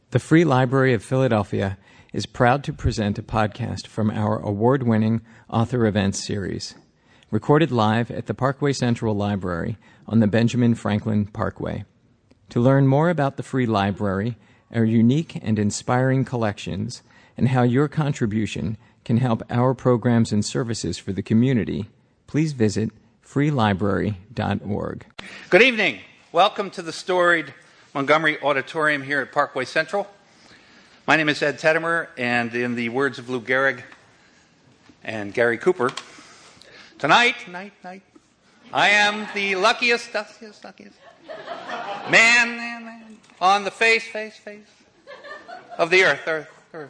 The Free Library of Philadelphia is proud to present a podcast from our award-winning Author Events series, recorded live at the Parkway Central Library on the Benjamin Franklin Parkway. To learn more about the Free Library, our unique and inspiring collections, and how your contribution can help our programs and services for the community, please visit freelibrary.org. Good evening. Welcome to the storied Montgomery Auditorium here at Parkway Central. My name is Ed Teddemer, and in the words of Lou Gehrig and Gary Cooper, tonight, I am the luckiest man on the face of the earth.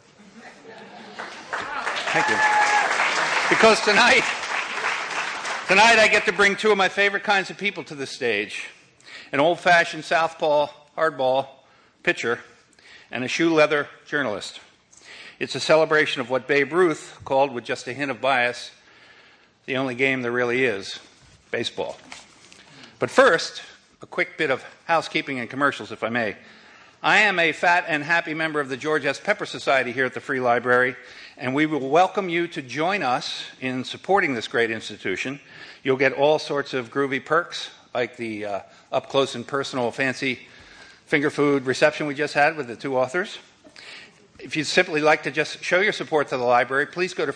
Thank you. Because tonight I get to bring two of my favorite kinds of people to the stage. An old-fashioned southpaw hardball pitcher and a shoe-leather journalist. It's a celebration of what Babe Ruth called, with just a hint of bias, the only game there really is, baseball. But first, a quick bit of housekeeping and commercials, if I may. I am a fat and happy member of the George S. Pepper Society here at the Free Library, and we will welcome you to join us in supporting this great institution. You'll get all sorts of groovy perks, like the up-close and personal fancy finger food reception we just had with the two authors. If you'd simply like to just show your support to the library, please go to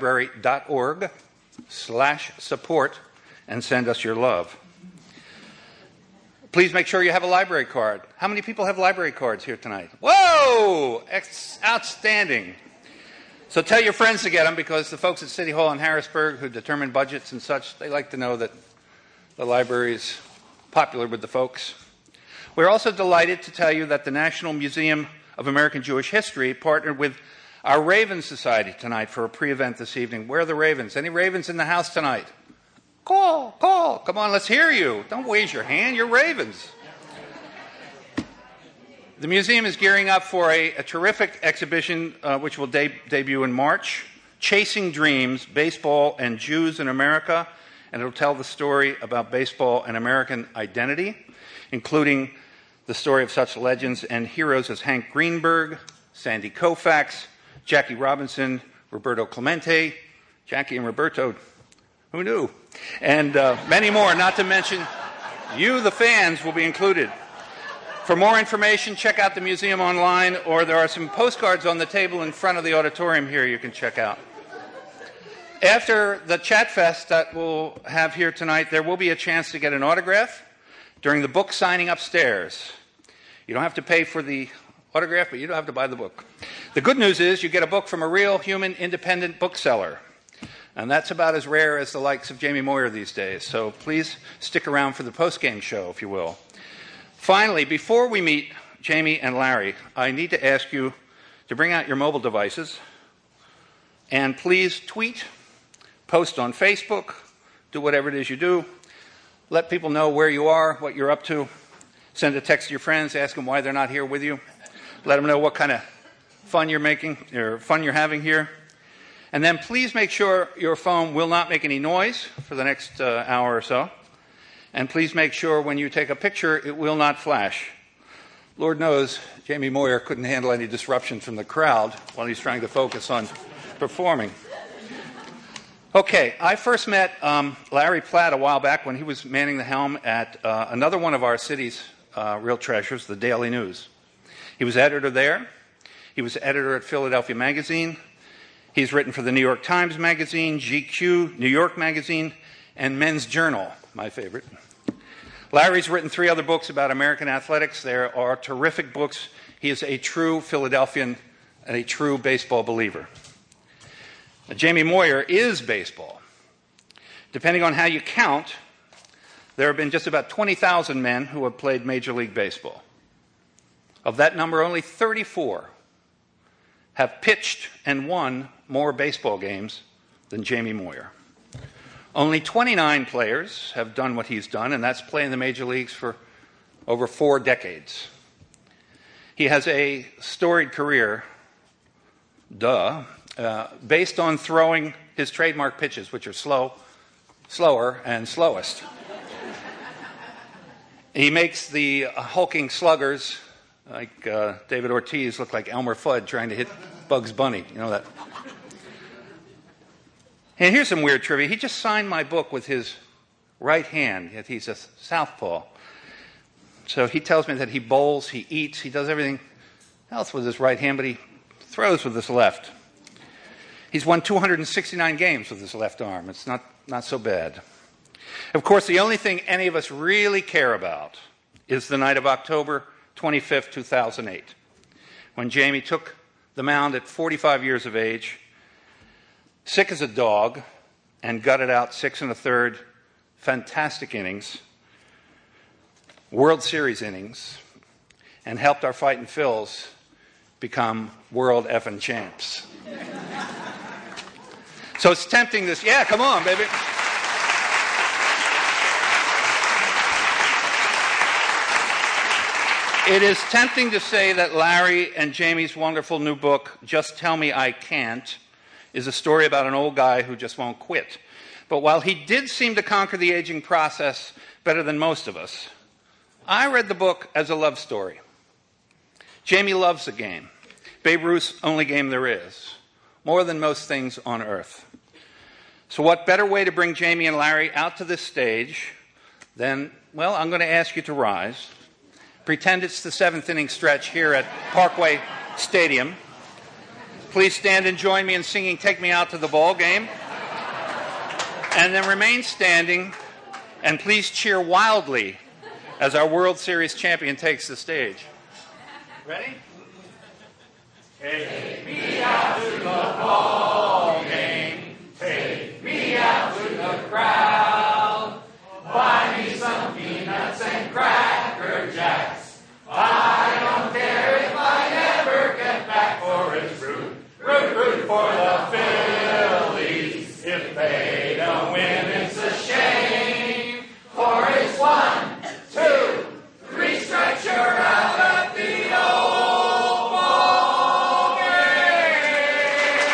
freelibrary.org/support and send us your love. Please make sure you have a library card. How many people have library cards here tonight? Whoa! Outstanding. So tell your friends to get them, because the folks at City Hall in Harrisburg who determine budgets and such, they like to know that the library is popular with the folks. We're also delighted to tell you that the National Museum of American Jewish History partnered with our Raven Society tonight for a pre-event this evening. Where are the Ravens? Any Ravens in the house tonight? Call. Come on, let's hear you. Don't wave your hand. You're Ravens. The museum is gearing up for a terrific exhibition which will debut in March, Chasing Dreams, Baseball and Jews in America, and it'll tell the story about baseball and American identity, including the story of such legends and heroes as Hank Greenberg, Sandy Koufax, Jackie Robinson, Roberto Clemente, Jackie and Roberto, who knew? And many more, not to mention you, the fans, will be included. For more information, check out the museum online, or there are some postcards on the table in front of the auditorium here you can check out. After the chat fest that we'll have here tonight, there will be a chance to get an autograph during the book signing upstairs. You don't have to pay for the autograph, but you don't have to buy the book. The good news is you get a book from a real human independent bookseller. And that's about as rare as the likes of Jamie Moyer these days. So please stick around for the post-game show, if you will. Finally, before we meet Jamie and Larry, I need to ask you to bring out your mobile devices and please tweet, post on Facebook, do whatever it is you do. Let people know where you are, what you're up to. Send a text to your friends, ask them why they're not here with you. Let them know what kind of fun you're making, or fun you're having here. And then please make sure your phone will not make any noise for the next hour or so. And please make sure when you take a picture, it will not flash. Lord knows Jamie Moyer couldn't handle any disruption from the crowd while he's trying to focus on performing. Okay, I first met Larry Platt a while back when he was manning the helm at another one of our city's real treasures, the Daily News. He was editor there. He was editor at Philadelphia Magazine. He's written for the New York Times Magazine, GQ, New York Magazine, and Men's Journal, my favorite. Larry's written 3 other books about American athletics. There are terrific books. He is a true Philadelphian and a true baseball believer. Now, Jamie Moyer is baseball. Depending on how you count, there have been just about 20,000 men who have played Major League Baseball. Of that number, only 34 have pitched and won more baseball games than Jamie Moyer. Only 29 players have done what he's done, and that's play in the major leagues for over 4 decades. He has a storied career, based on throwing his trademark pitches, which are slower, and slowest. He makes the hulking sluggers Like David Ortiz looked like Elmer Fudd trying to hit Bugs Bunny. You know that? And here's some weird trivia. He just signed my book with his right hand. Yet he's a southpaw. So he tells me that he bowls, he eats, he does everything else with his right hand, but he throws with his left. He's won 269 games with his left arm. It's not so bad. Of course, the only thing any of us really care about is the night of October 25th, 2008, when Jamie took the mound at 45 years of age, sick as a dog, and gutted out 6 1/3 fantastic innings, World Series innings, and helped our Fightin' Phils become world effing champs. So it's tempting this, yeah, come on, baby. It is tempting to say that Larry and Jamie's wonderful new book, Just Tell Me I Can't, is a story about an old guy who just won't quit. But while he did seem to conquer the aging process better than most of us, I read the book as a love story. Jamie loves the game. Babe Ruth's only game there is, more than most things on earth. So what better way to bring Jamie and Larry out to this stage than, well, I'm going to ask you to rise. Pretend it's the 7th inning stretch here at Parkway Stadium. Please stand and join me in singing Take Me Out to the Ball Game. And then remain standing and please cheer wildly as our World Series champion takes the stage. Ready? Take me out to the ball game. Take me out to the crowd. Buy me some peanuts and Cracker Jacks. I don't care if I never get back, for it's root for the Phillies. If they don't win, it's a shame, for it's 1, 2, 3 strikes, you're out at the old ball game.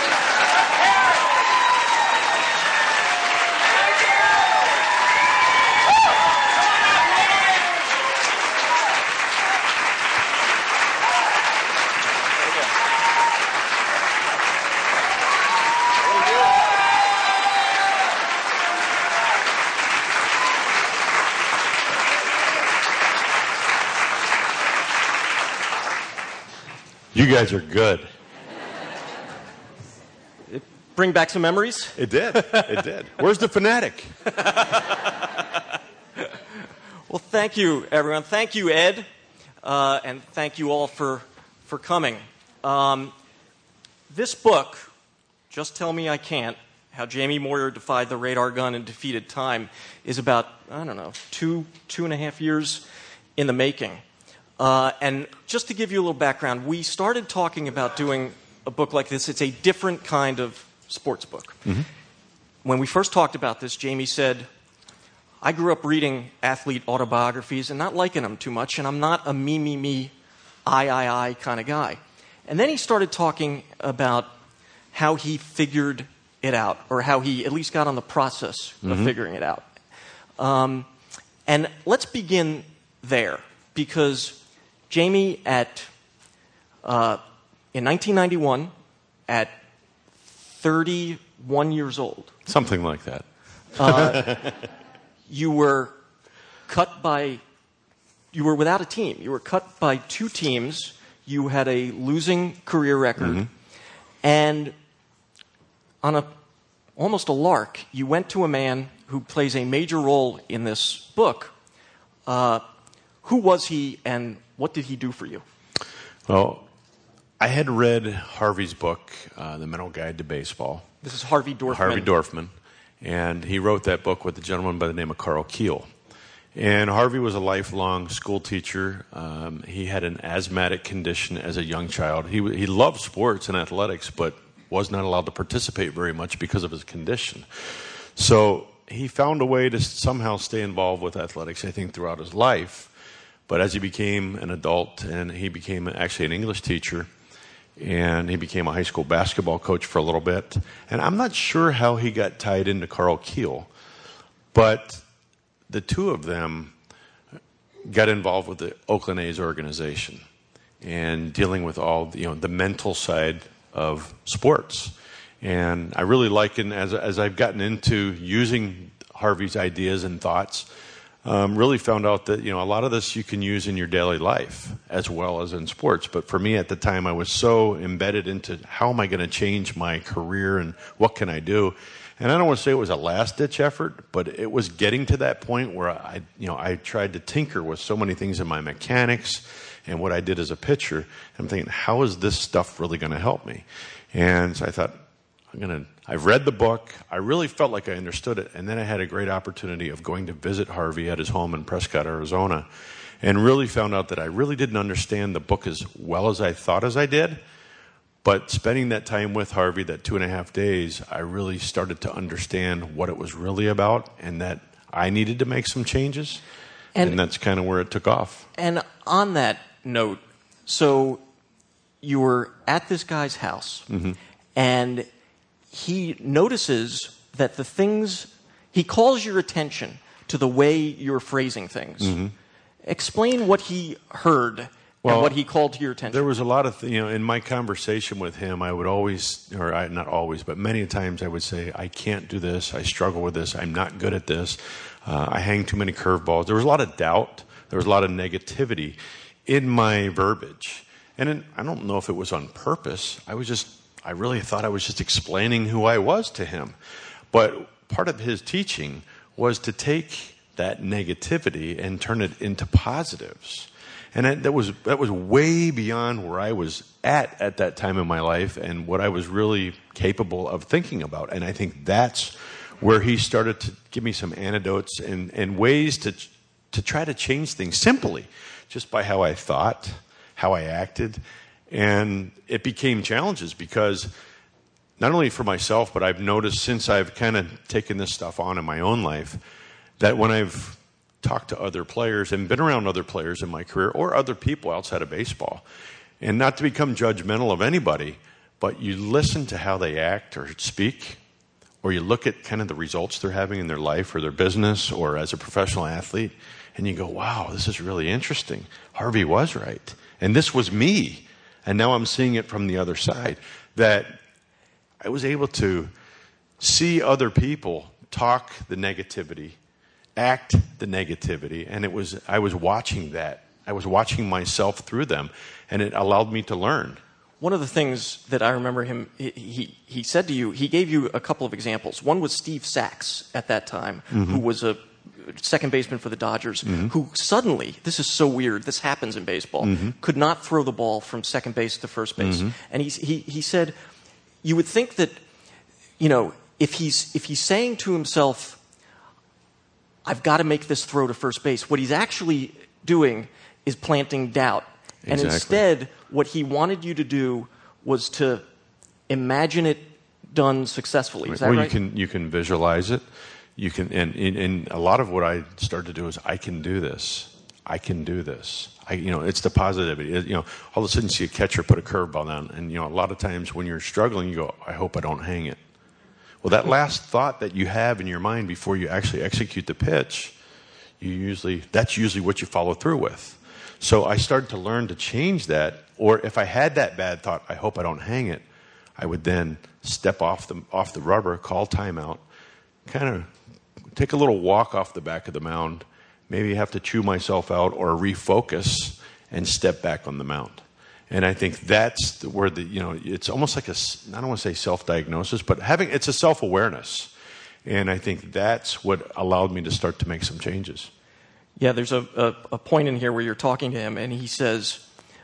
You guys are good. It bring back some memories? It did. It did. Where's the fanatic? Well, thank you, everyone. Thank you, Ed. And thank you all for coming. This book, Just Tell Me I Can't, How Jamie Moyer Defied the Radar Gun and Defeated Time, is about, 2.5 years in the making. And just to give you a little background, we started talking about doing a book like this. It's a different kind of sports book. Mm-hmm. When we first talked about this, Jamie said, I grew up reading athlete autobiographies and not liking them too much, and I'm not a me, I kind of guy. And then he started talking about how he figured it out, or how he at least got on the process of figuring it out. And let's begin there, because Jamie, in 1991, at 31 years old, something like that, you were without a team. You were cut by 2 teams. You had a losing career record, and on almost a lark, you went to a man who plays a major role in this book. Who was he, and what did he do for you? Well, I had read Harvey's book, The Mental Guide to Baseball. This is Harvey Dorfman. Harvey Dorfman. And he wrote that book with a gentleman by the name of Carl Keel. And Harvey was a lifelong school teacher. He had an asthmatic condition as a young child. He loved sports and athletics, but was not allowed to participate very much because of his condition. So he found a way to somehow stay involved with athletics, I think, throughout his life. But as he became an adult, and he became actually an English teacher, and he became a high school basketball coach for a little bit. And I'm not sure how he got tied into Carl Keel, but the two of them got involved with the Oakland A's organization and dealing with all the mental side of sports. And I really liken, as I've gotten into using Harvey's ideas and thoughts, really found out that a lot of this you can use in your daily life as well as in sports. But for me at the time, I was so embedded into how am I going to change my career and what can I do. And I don't want to say it was a last-ditch effort, but it was getting to that point where I tried to tinker with so many things in my mechanics and what I did as a pitcher. And I'm thinking, how is this stuff really going to help me? And so I thought, I've read the book. I really felt like I understood it. And then I had a great opportunity of going to visit Harvey at his home in Prescott, Arizona, and really found out that I really didn't understand the book as well as I thought as I did. But spending that time with Harvey, that 2.5 days, I really started to understand what it was really about and that I needed to make some changes. And that's kind of where it took off. And on that note, so you were at this guy's house, and he notices that he calls your attention to the way you're phrasing things. Explain what he heard and what he called to your attention. There was a lot of, in my conversation with him, I would always, not always, but many times I would say, I can't do this, I struggle with this, I'm not good at this, I hang too many curveballs. There was a lot of doubt, there was a lot of negativity in my verbiage. And I don't know if it was on purpose, I really thought I was just explaining who I was to him. But part of his teaching was to take that negativity and turn it into positives. And that was way beyond where I was at that time in my life and what I was really capable of thinking about. And I think that's where he started to give me some antidotes and ways to try to change things simply, just by how I thought, how I acted. And it became challenges because not only for myself, but I've noticed since I've kind of taken this stuff on in my own life, that when I've talked to other players and been around other players in my career or other people outside of baseball, and not to become judgmental of anybody, but you listen to how they act or speak, or you look at kind of the results they're having in their life or their business or as a professional athlete, and you go, wow, this is really interesting. Harvey was right. And this was me. And now I'm seeing it from the other side, that I was able to see other people talk the negativity, act the negativity, and I was watching that. I was watching myself through them, and it allowed me to learn. One of the things that I remember he said to you, he gave you a couple of examples. One was Steve Sachs at that time, who was a second baseman for the Dodgers, who suddenly, this is so weird, this happens in baseball, could not throw the ball from second base to first base. And he said, you would think that, if he's saying to himself, I've got to make this throw to first base, what he's actually doing is planting doubt. Exactly. And instead, what he wanted you to do was to imagine it done successfully. Is that right? You can visualize it. You can, and a lot of what I started to do is, I can do this. I can do this. It's the positivity. All of a sudden you see a catcher put a curveball down, and a lot of times when you're struggling, you go, I hope I don't hang it. Well, that last thought that you have in your mind before you actually execute the pitch, that's usually what you follow through with. So I started to learn to change that. Or if I had that bad thought, I hope I don't hang it, I would then step off the rubber, call timeout, kind of take a little walk off the back of the mound, maybe have to chew myself out or refocus and step back on the mound. And I think that's where it's almost like I don't want to say self-diagnosis, but it's a self-awareness. And I think that's what allowed me to start to make some changes. Yeah, there's a point in here where you're talking to him, and he says,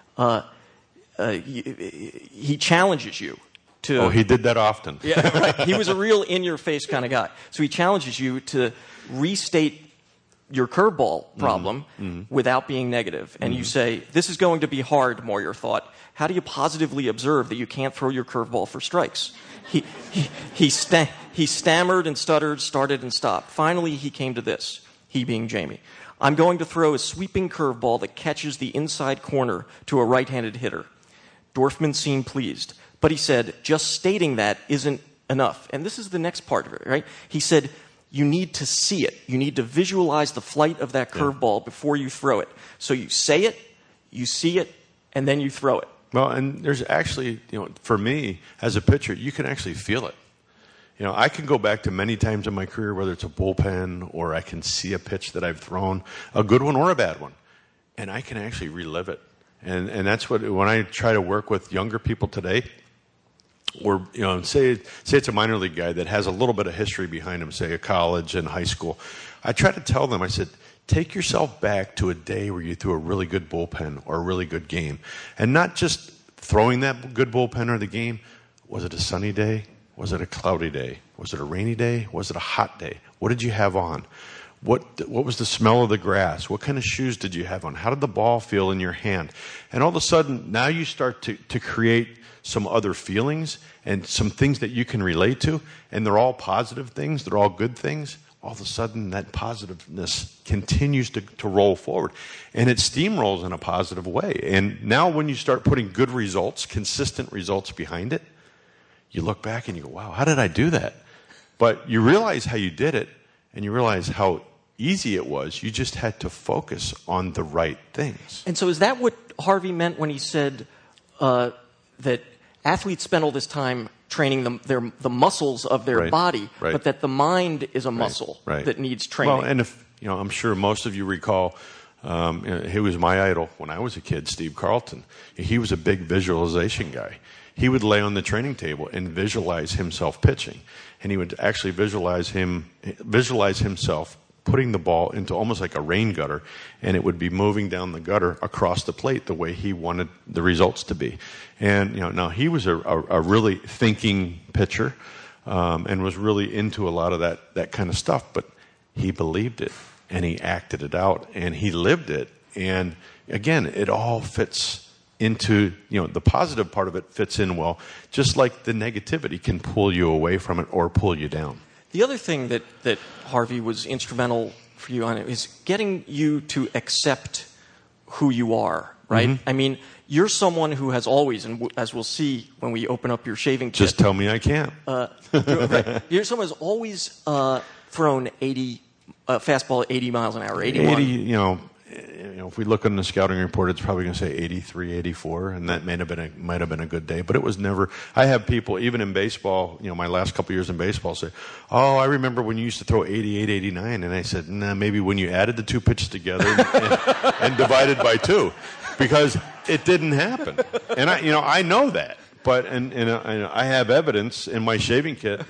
he challenges you to... Oh, he did that often. Yeah, right. He was a real in-your-face kind of guy. So he challenges you to restate your curveball problem without being negative. And you say, this is going to be hard, Moyer thought. How do you positively observe that you can't throw your curveball for strikes? He stammered and stuttered, started and stopped. Finally, he came to this, he being Jamie. I'm going to throw a sweeping curveball that catches the inside corner to a right-handed hitter. Dorfman seemed pleased. But he said, just stating that isn't enough. And this is the next part of it, right? He said, you need to see it. You need to visualize the flight of that curveball before you throw it. So you say it, you see it, and then you throw it. Well, and there's actually, for me, as a pitcher, you can actually feel it. I can go back to many times in my career, whether it's a bullpen or I can see a pitch that I've thrown, a good one or a bad one, and I can actually relive it. And that's what, when I try to work with younger people today, or say it's a minor league guy that has a little bit of history behind him, say a college and high school, I try to tell them, I said, take yourself back to a day where you threw a really good bullpen or a really good game, and not just throwing that good bullpen or the game. Was it a sunny day? Was it a cloudy day? Was it a rainy day? Was it a hot day? What did you have on? What was the smell of the grass? What kind of shoes did you have on? How did the ball feel in your hand? And all of a sudden, now you start to create some other feelings and some things that you can relate to, and they're all positive things, they're all good things. All of a sudden, that positiveness continues to roll forward, and it steamrolls in a positive way. And now when you start putting good results, consistent results behind it, you look back and you go, wow, how did I do that? But you realize how you did it, and you realize how easy it was. You just had to focus on the right things. And so is that what Harvey meant when he said that athletes spend all this time training the muscles of their body, but that the mind is a muscle that needs training? Well, and if I'm sure most of you recall, he was my idol when I was a kid, Steve Carlton. He was a big visualization guy. He would lay on the training table and visualize himself pitching, and he would actually visualize himself putting the ball into almost like a rain gutter, and it would be moving down the gutter across the plate the way he wanted the results to be. And now he was a really thinking pitcher, and was really into a lot of that kind of stuff. But he believed it, and he acted it out, and he lived it. And again, it all fits into the positive part of it fits in well, just like the negativity can pull you away from it or pull you down. The other thing that Harvey was instrumental for you on it is getting you to accept who you are, right? Mm-hmm. I mean, you're someone who has always, and as we'll see when we open up your shaving kit. Just tell me I can't. Right. You're someone who's always thrown fastball at 80 miles an hour, 81. 80, if we look on the scouting report, it's probably going to say 83, 84, and that might have been a good day. But it was never. I have people, even in baseball, my last couple years in baseball, say, "Oh, I remember when you used to throw 88, 89," and I said, "Nah, maybe when you added the two pitches together and divided by two, because it didn't happen." And I know that. But and I have evidence in my shaving kit.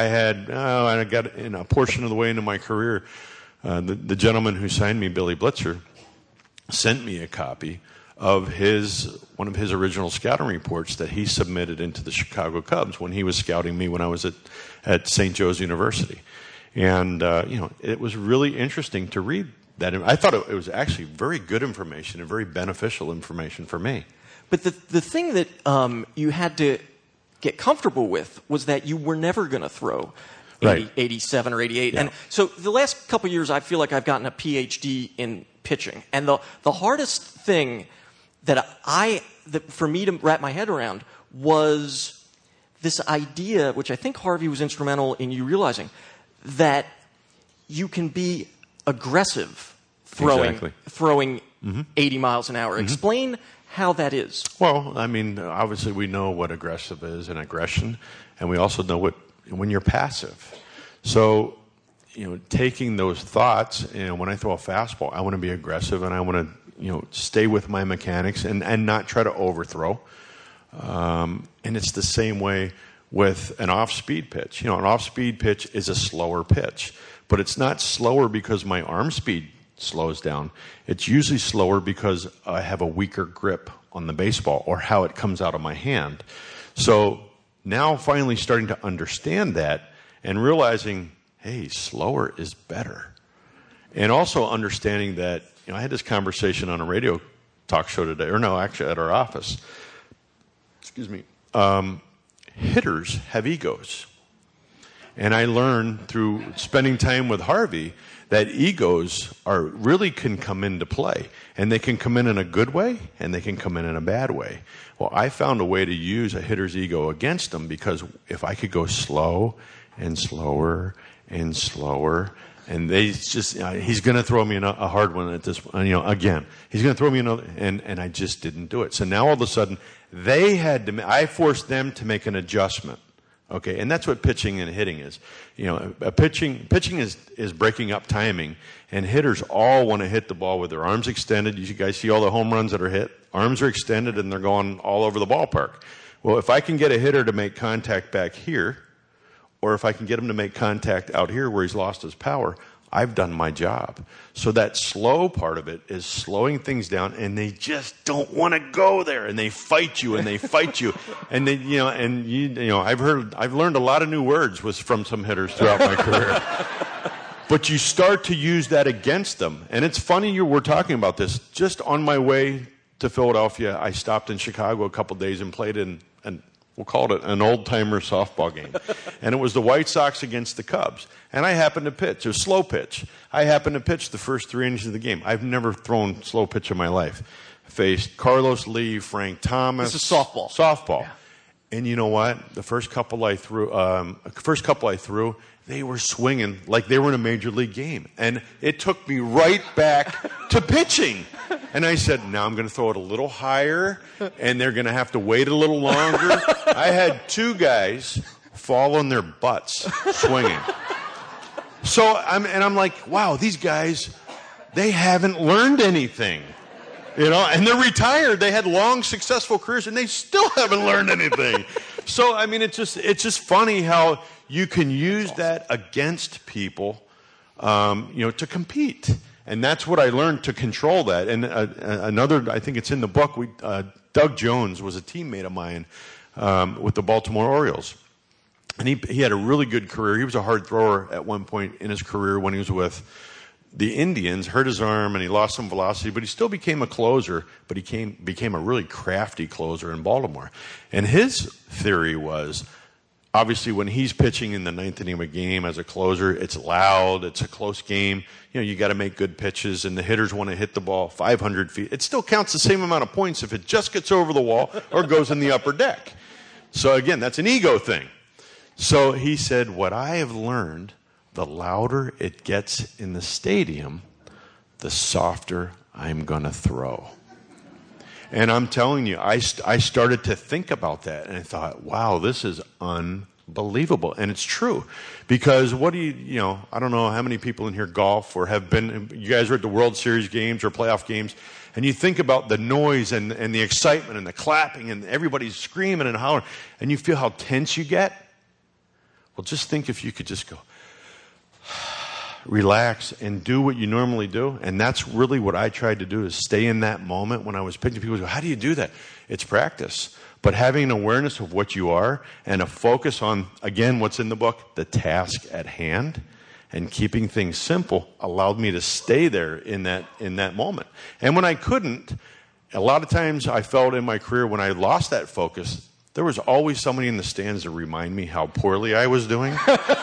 I got in a portion of the way into my career. The gentleman who signed me, Billy Blitzer, sent me a copy of one of his original scouting reports that he submitted into the Chicago Cubs when he was scouting me when I was at St. Joe's University. And, it was really interesting to read that. I thought it was actually very good information and very beneficial information for me. But the thing that you had to get comfortable with was that you were never going to throw 87 or 88. Yeah. And so the last couple of years, I feel like I've gotten a PhD in pitching. And the hardest thing that for me to wrap my head around was this idea, which I think Harvey was instrumental in you realizing, that you can be aggressive throwing mm-hmm. 80 miles an hour. Mm-hmm. Explain how that is. Well, I mean, obviously we know what aggressive is and aggression, and we also know when you're passive. So, taking those thoughts, when I throw a fastball, I want to be aggressive and I want to, stay with my mechanics and not try to overthrow. And it's the same way with an off-speed pitch. An off-speed pitch is a slower pitch, but it's not slower because my arm speed slows down. It's usually slower because I have a weaker grip on the baseball or how it comes out of my hand. So now finally starting to understand that and realizing, hey, slower is better. And also understanding that, I had this conversation on a radio talk show today, actually at our office. Excuse me. Hitters have egos. And I learned through spending time with Harvey that egos really can come into play. And they can come in a good way, and they can come in a bad way. Well, I found a way to use a hitter's ego against them, because if I could go slow and slower and slower. And they just, he's going to throw me a hard one at this, again. He's going to throw me another, and I just didn't do it. So now all of a sudden, I forced them to make an adjustment. Okay, and that's what pitching and hitting is. Pitching is breaking up timing, and hitters all want to hit the ball with their arms extended. You guys see all the home runs that are hit? Arms are extended, and they're going all over the ballpark. Well, if I can get a hitter to make contact back here, or if I can get him to make contact out here where he's lost his power, I've done my job. So that slow part of it is slowing things down, and they just don't want to go there, and they fight you, and they fight you, and I've learned a lot of new words from some hitters throughout my career. But you start to use that against them, and it's funny we're talking about this. Just on my way to Philadelphia, I stopped in Chicago a couple days and played in we'll call it an old-timer softball game. And it was the White Sox against the Cubs. And I happened to pitch. It was slow pitch. I happened to pitch the first 3 innings of the game. I've never thrown slow pitch in my life. Faced Carlos Lee, Frank Thomas. This is softball. Softball. Yeah. And you know what? The first couple I threw, they were swinging like they were in a major league game. And it took me right back to pitching. And I said, now I'm going to throw it a little higher, and they're going to have to wait a little longer. I had 2 guys fall on their butts swinging. So I'm like, wow, these guys, they haven't learned anything. And they're retired. They had long, successful careers, and they still haven't learned anything. So, it's just funny how you can use that against people, to compete. And that's what I learned to control that. And another, I think it's in the book, Doug Jones was a teammate of mine with the Baltimore Orioles. And he had a really good career. He was a hard thrower at one point in his career when he was with the Indians, hurt his arm, and he lost some velocity, but he still became a closer, but he became a really crafty closer in Baltimore. And his theory was, obviously, when he's pitching in the 9th inning of a game as a closer, it's loud, it's a close game. You got to make good pitches, and the hitters want to hit the ball 500 feet. It still counts the same amount of points if it just gets over the wall or goes in the upper deck. So again, that's an ego thing. So he said, what I have learned, the louder it gets in the stadium, the softer I'm going to throw. And I'm telling you, I started to think about that, and I thought, wow, this is unbelievable. And it's true. Because I don't know how many people in here golf or have been, you guys are at the World Series games or playoff games, and you think about the noise and the excitement and the clapping and everybody's screaming and hollering, and you feel how tense you get. Well, just think if you could just go, relax and do what you normally do. And that's really what I tried to do, is stay in that moment when I was pitching. People go, how do you do that? It's practice. But having an awareness of what you are and a focus on, again, what's in the book, the task at hand, and keeping things simple allowed me to stay there in that moment. And when I couldn't, a lot of times I felt in my career when I lost that focus, there was always somebody in the stands to remind me how poorly I was doing.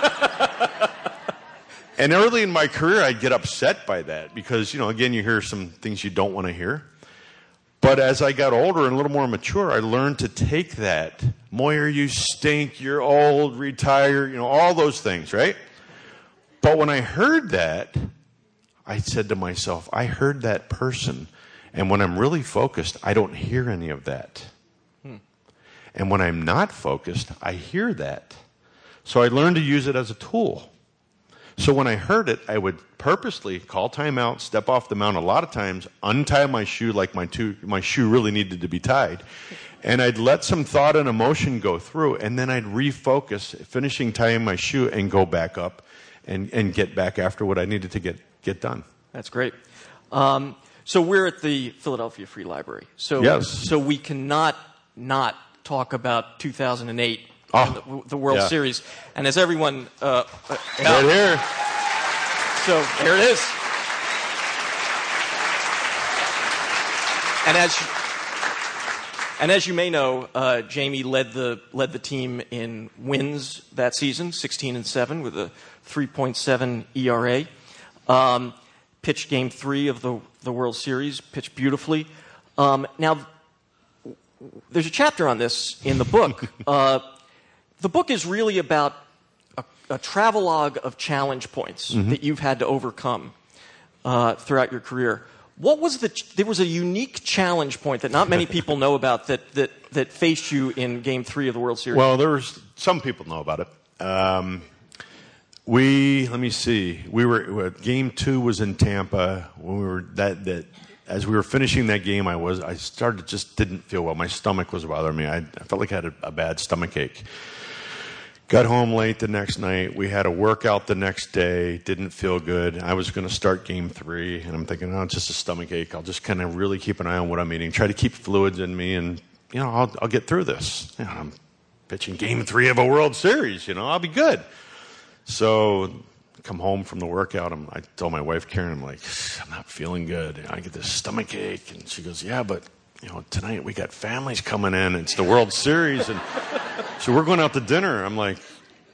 And early in my career, I'd get upset by that because, again, you hear some things you don't want to hear. But as I got older and a little more mature, I learned to take that. Moyer, you stink, you're old, retire, all those things, right? But when I heard that, I said to myself, I heard that person. And when I'm really focused, I don't hear any of that. And when I'm not focused, I hear that. So I learned to use it as a tool. So when I heard it, I would purposely call timeout, step off the mound a lot of times, untie my shoe like my shoe really needed to be tied, and I'd let some thought and emotion go through, and then I'd refocus, finishing tying my shoe, and go back up and get back after what I needed to get done. That's great. So we're at the Philadelphia Free Library. So, yes. So we cannot not talk about 2008. The World Series. And as everyone... right here. So, here it is. And as you may know, Jamie led the team in wins that season, 16-7 with a 3.7 ERA. Pitched Game 3 of the World Series, pitched beautifully. Now, there's a chapter on this in the book. The book is really about a travelogue of challenge points that you've had to overcome throughout your career. What was there was a unique challenge point that not many people know about that faced you in Game 3 of the World Series? Well, some people know about it. Let me see. Game 2 was in Tampa. When we were as we were finishing that game, I just didn't feel well. My stomach was bothering me. I felt like I had a bad stomach ache. Got home late the next night. We had a workout the next day. Didn't feel good. I was going to start Game 3, and I'm thinking, it's just a stomach ache. I'll just kind of really keep an eye on what I'm eating. Try to keep fluids in me, and I'll get through this. I'm pitching Game 3 of a World Series. I'll be good. So, come home from the workout. I told my wife Karen, I'm like, I'm not feeling good. I get this stomach ache, and she goes, yeah, but tonight we got families coming in. It's the World Series, and so we're going out to dinner. I'm like,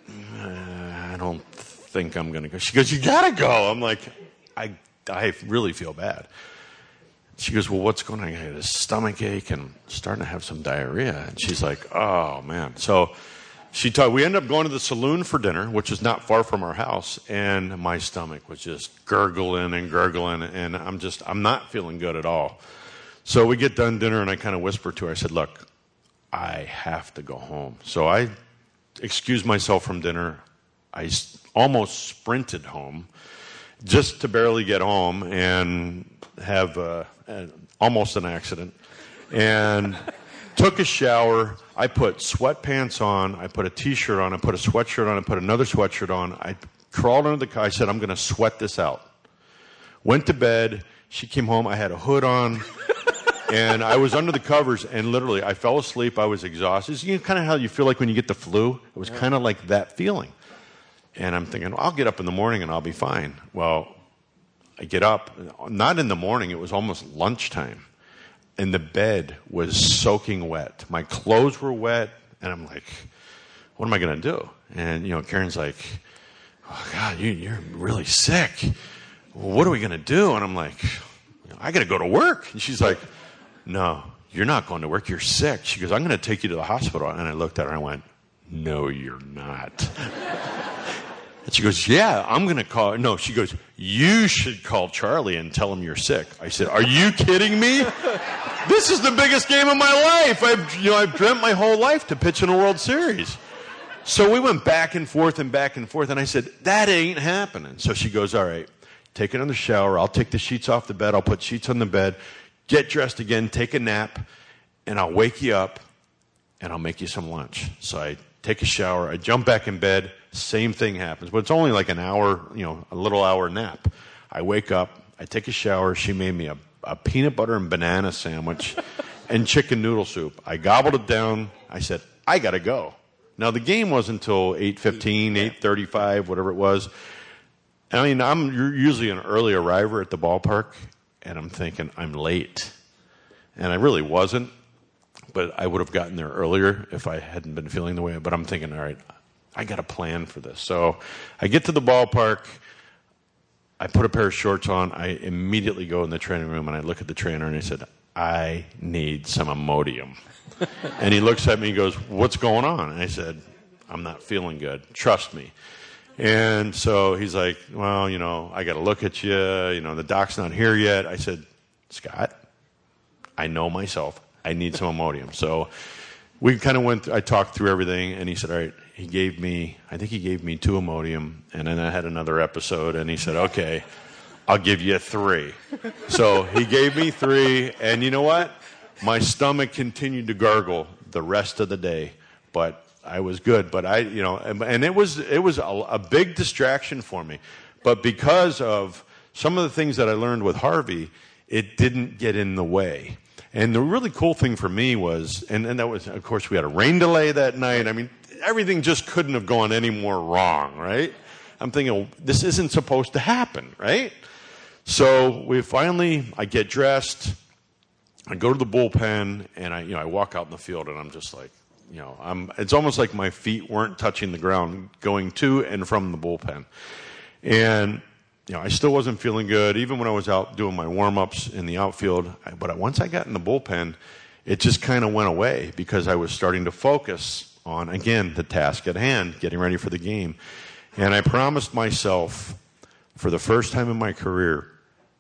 I don't think I'm going to go. She goes, you got to go. I'm like, I really feel bad. She goes, well, what's going on? I had a stomach ache and starting to have some diarrhea. And she's like, oh, man. So we ended up going to the saloon for dinner, which is not far from our house, and my stomach was just gurgling, and I'm not feeling good at all. So we get done dinner, and I kind of whisper to her. I said, look, I have to go home. So I excused myself from dinner. I almost sprinted home just to barely get home and have almost an accident. And took a shower. I put sweatpants on. I put a T-shirt on. I put a sweatshirt on. I put another sweatshirt on. I crawled under the car. I said, I'm going to sweat this out. Went to bed. She came home. I had a hood on. And I was under the covers, and literally, I fell asleep. I was exhausted. Kind of how you feel like when you get the flu. It was kind of like that feeling. And I'm thinking, I'll get up in the morning, and I'll be fine. Well, I get up. Not in the morning. It was almost lunchtime. And the bed was soaking wet. My clothes were wet. And I'm like, what am I going to do? And, Karen's like, oh, God, you're really sick. Well, what are we going to do? And I'm like, I got to go to work. And she's like, no, you're not going to work. You're sick. She goes, I'm going to take you to the hospital. And I looked at her and I went, no, you're not. And she goes, yeah, I'm going to call. No, she goes, you should call Charlie and tell him you're sick. I said, are you kidding me? This is the biggest game of my life. I've dreamt my whole life to pitch in a World Series. So we went back and forth, and I said, that ain't happening. So she goes, all right, take another shower. I'll take the sheets off the bed. I'll put sheets on the bed. Get dressed again, take a nap, and I'll wake you up, and I'll make you some lunch. So I take a shower. I jump back in bed. Same thing happens. But it's only like an hour, a little hour nap. I wake up. I take a shower. She made me a peanut butter and banana sandwich and chicken noodle soup. I gobbled it down. I said, I got to go. Now, the game wasn't until 8:15, 8:35, whatever it was. I mean, I'm usually an early arriver at the ballpark, and I'm thinking I'm late. And I really wasn't, but I would have gotten there earlier if I hadn't been feeling the way. But I'm thinking, all right, I got a plan for this. So I get to the ballpark. I put a pair of shorts on. I immediately go in the training room, and I look at the trainer, and I said, I need some Imodium. And he looks at me and goes, what's going on? And I said, I'm not feeling good. Trust me. And so he's like, well, I got to look at you. The doc's not here yet. I said, Scott, I know myself. I need some Imodium. So we kind of I talked through everything, and he said, all right, I think he gave me 2 Imodium, and then I had another episode, and he said, okay, I'll give you 3. So he gave me 3, and you know what? My stomach continued to gargle the rest of the day, but I was good. But and it was a big distraction for me. But because of some of the things that I learned with Harvey, it didn't get in the way. And the really cool thing for me was, and that was, of course, we had a rain delay that night. I mean, everything just couldn't have gone any more wrong, right? I'm thinking, this isn't supposed to happen, right? So I get dressed, I go to the bullpen, and I walk out in the field, and I'm just like, it's almost like my feet weren't touching the ground going to and from the bullpen. And, I still wasn't feeling good, even when I was out doing my warm-ups in the outfield. But once I got in the bullpen, it just kind of went away because I was starting to focus on, again, the task at hand, getting ready for the game. And I promised myself, for the first time in my career,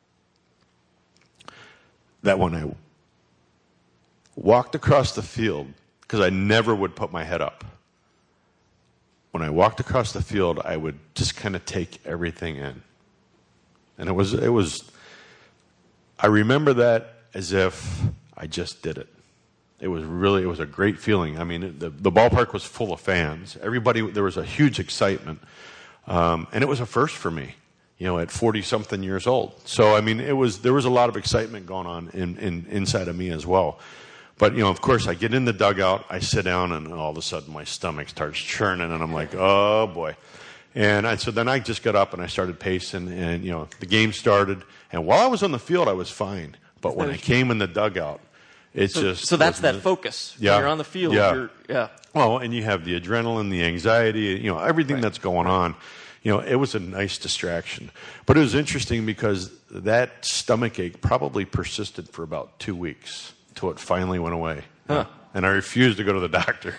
that when I walked across the field, because I never would put my head up, when I walked across the field, I would just kind of take everything in. And it was, I remember that as if I just did it. It was a great feeling. I mean, the ballpark was full of fans. There was a huge excitement. And it was a first for me, at 40-something years old. So, I mean, there was a lot of excitement going on inside of me as well. But, of course, I get in the dugout, I sit down, and all of a sudden my stomach starts churning, and I'm like, oh, boy. And so then I just got up and I started pacing, and, the game started. And while I was on the field, I was fine. But when I came in the dugout, it's just... So that's that focus. Yeah. When you're on the field, yeah. Well, and you have the adrenaline, the anxiety, everything that's going on. It was a nice distraction. But it was interesting because that stomachache probably persisted for about 2 weeks until it finally went away. Huh. And I refused to go to the doctor.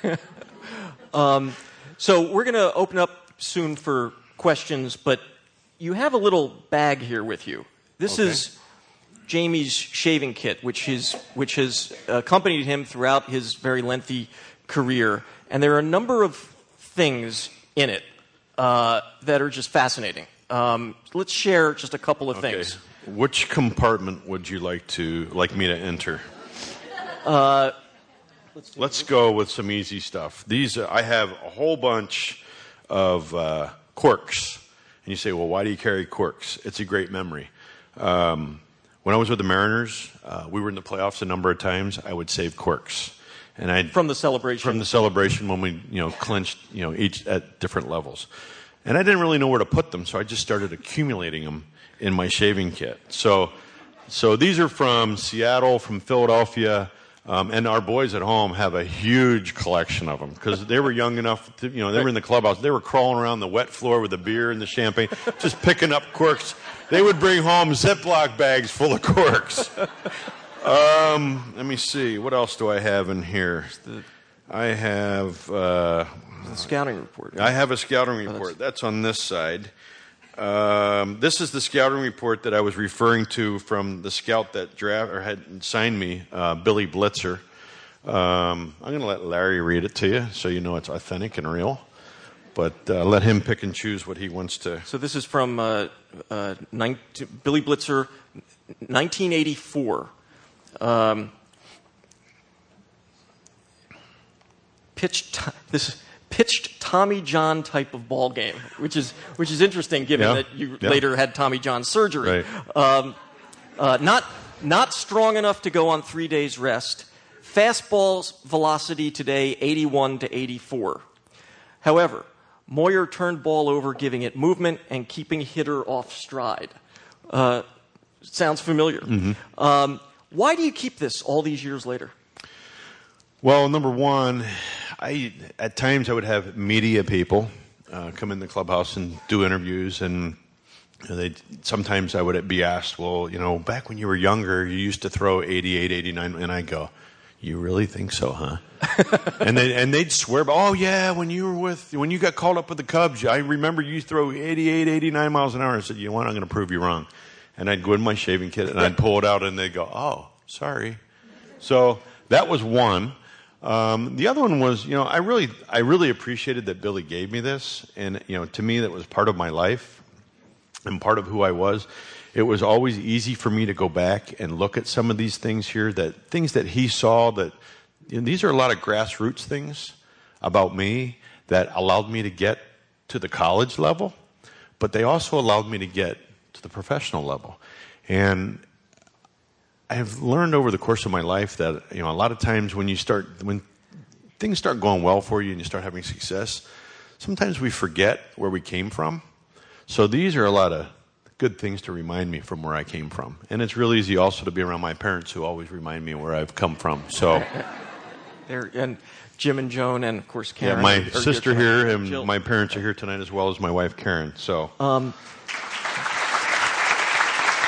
So we're going to open up soon for questions, but you have a little bag here with you. This is Jamie's shaving kit, which has accompanied him throughout his very lengthy career. And there are a number of things in it that are just fascinating. Let's share just a couple of things. Which compartment would you like me to enter? Let's go with some easy stuff. I have a whole bunch of corks. And you say, well, why do you carry corks? It's a great memory. When I was with the Mariners, we were in the playoffs a number of times. I would save corks. And from the celebration? From the celebration when we, clinched, each at different levels. And I didn't really know where to put them, so I just started accumulating them in my shaving kit. So these are from Seattle, from Philadelphia, and our boys at home have a huge collection of them because they were young enough to, they were in the clubhouse. They were crawling around the wet floor with the beer and the champagne, just picking up corks. They would bring home Ziploc bags full of corks. Let me see. What else do I have in here? I have... the scouting report. I have a scouting report. That's on this side. This is the scouting report that I was referring to from the scout that had signed me, Billy Blitzer. I'm going to let Larry read it to you so you know it's authentic and real. But let him pick and choose what he wants to. So this is from Billy Blitzer, 1984. Pitched Tommy John type of ball game, which is interesting given that you later had Tommy John surgery. Right. Not strong enough to go on 3 days rest. Fastball's velocity today 81 to 84. However, Moyer turned ball over, giving it movement and keeping hitter off stride. Sounds familiar. Mm-hmm. Why do you keep this all these years later? Well, number one, at times I would have media people come in the clubhouse and do interviews, and sometimes I would be asked, well, back when you were younger, you used to throw 88, 89, and I go, you really think so, huh? and they'd swear, oh yeah, when you got called up with the Cubs, I remember you throw 88, 89 miles an hour. I said, you know what, I'm going to prove you wrong. And I'd go in my shaving kit and I'd pull it out, and they'd go, oh, sorry. So that was one. The other one was, I really appreciated that Billy gave me this, and to me that was part of my life and part of who I was. It was always easy for me to go back and look at some of these things here, things that he saw that these are a lot of grassroots things about me that allowed me to get to the college level, but they also allowed me to get to the professional level. And I have learned over the course of my life that, a lot of times when things start going well for you and you start having success, sometimes we forget where we came from. So these are a lot of good things to remind me from where I came from. And it's real easy also to be around my parents who always remind me where I've come from. So, and Jim and Joan, and of course Karen. Yeah, my sister here, and Jill. My parents are here tonight as well as my wife Karen. So.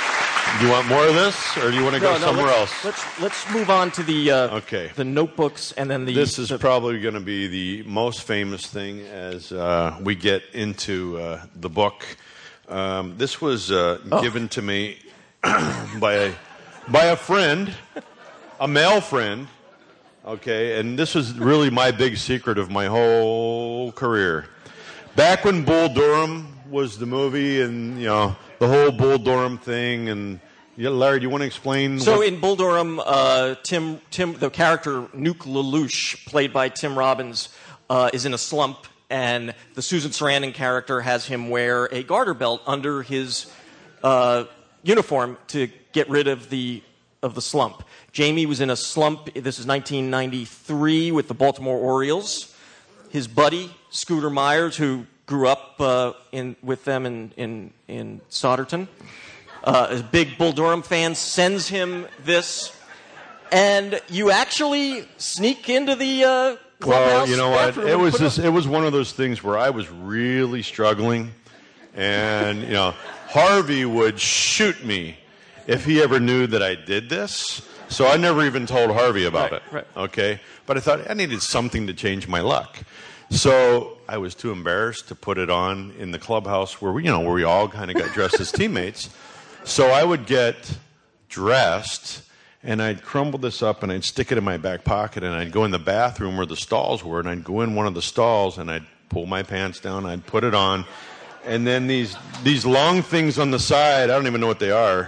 Do you want more of this, or do you want to go somewhere else? Let's move on to the notebooks, and then This is probably going to be the most famous thing as we get into the book. This was given to me by a friend, a male friend. Okay, and this was really my big secret of my whole career. Back when Bull Durham was the movie, and the whole Bull Durham thing, and Larry, do you want to explain? So in Bull Durham, Tim, the character Nuke LaLoosh, played by Tim Robbins, is in a slump, and the Susan Sarandon character has him wear a garter belt under his uniform to get rid of the slump. Jamie was in a slump. This is 1993 with the Baltimore Orioles. His buddy Scooter Myers, who grew up with them in Souderton, a big Bull Durham fan, sends him this, and you actually sneak into the clubhouse. Well, you know what? It was one of those things where I was really struggling, and Harvey would shoot me if he ever knew that I did this. So I never even told Harvey about it. Right. Okay, but I thought I needed something to change my luck. So I was too embarrassed to put it on in the clubhouse where we all kind of got dressed as teammates. So I would get dressed, and I'd crumble this up, and I'd stick it in my back pocket, and I'd go in the bathroom where the stalls were, and I'd go in one of the stalls, and I'd pull my pants down, I'd put it on, and then these long things on the side, I don't even know what they are.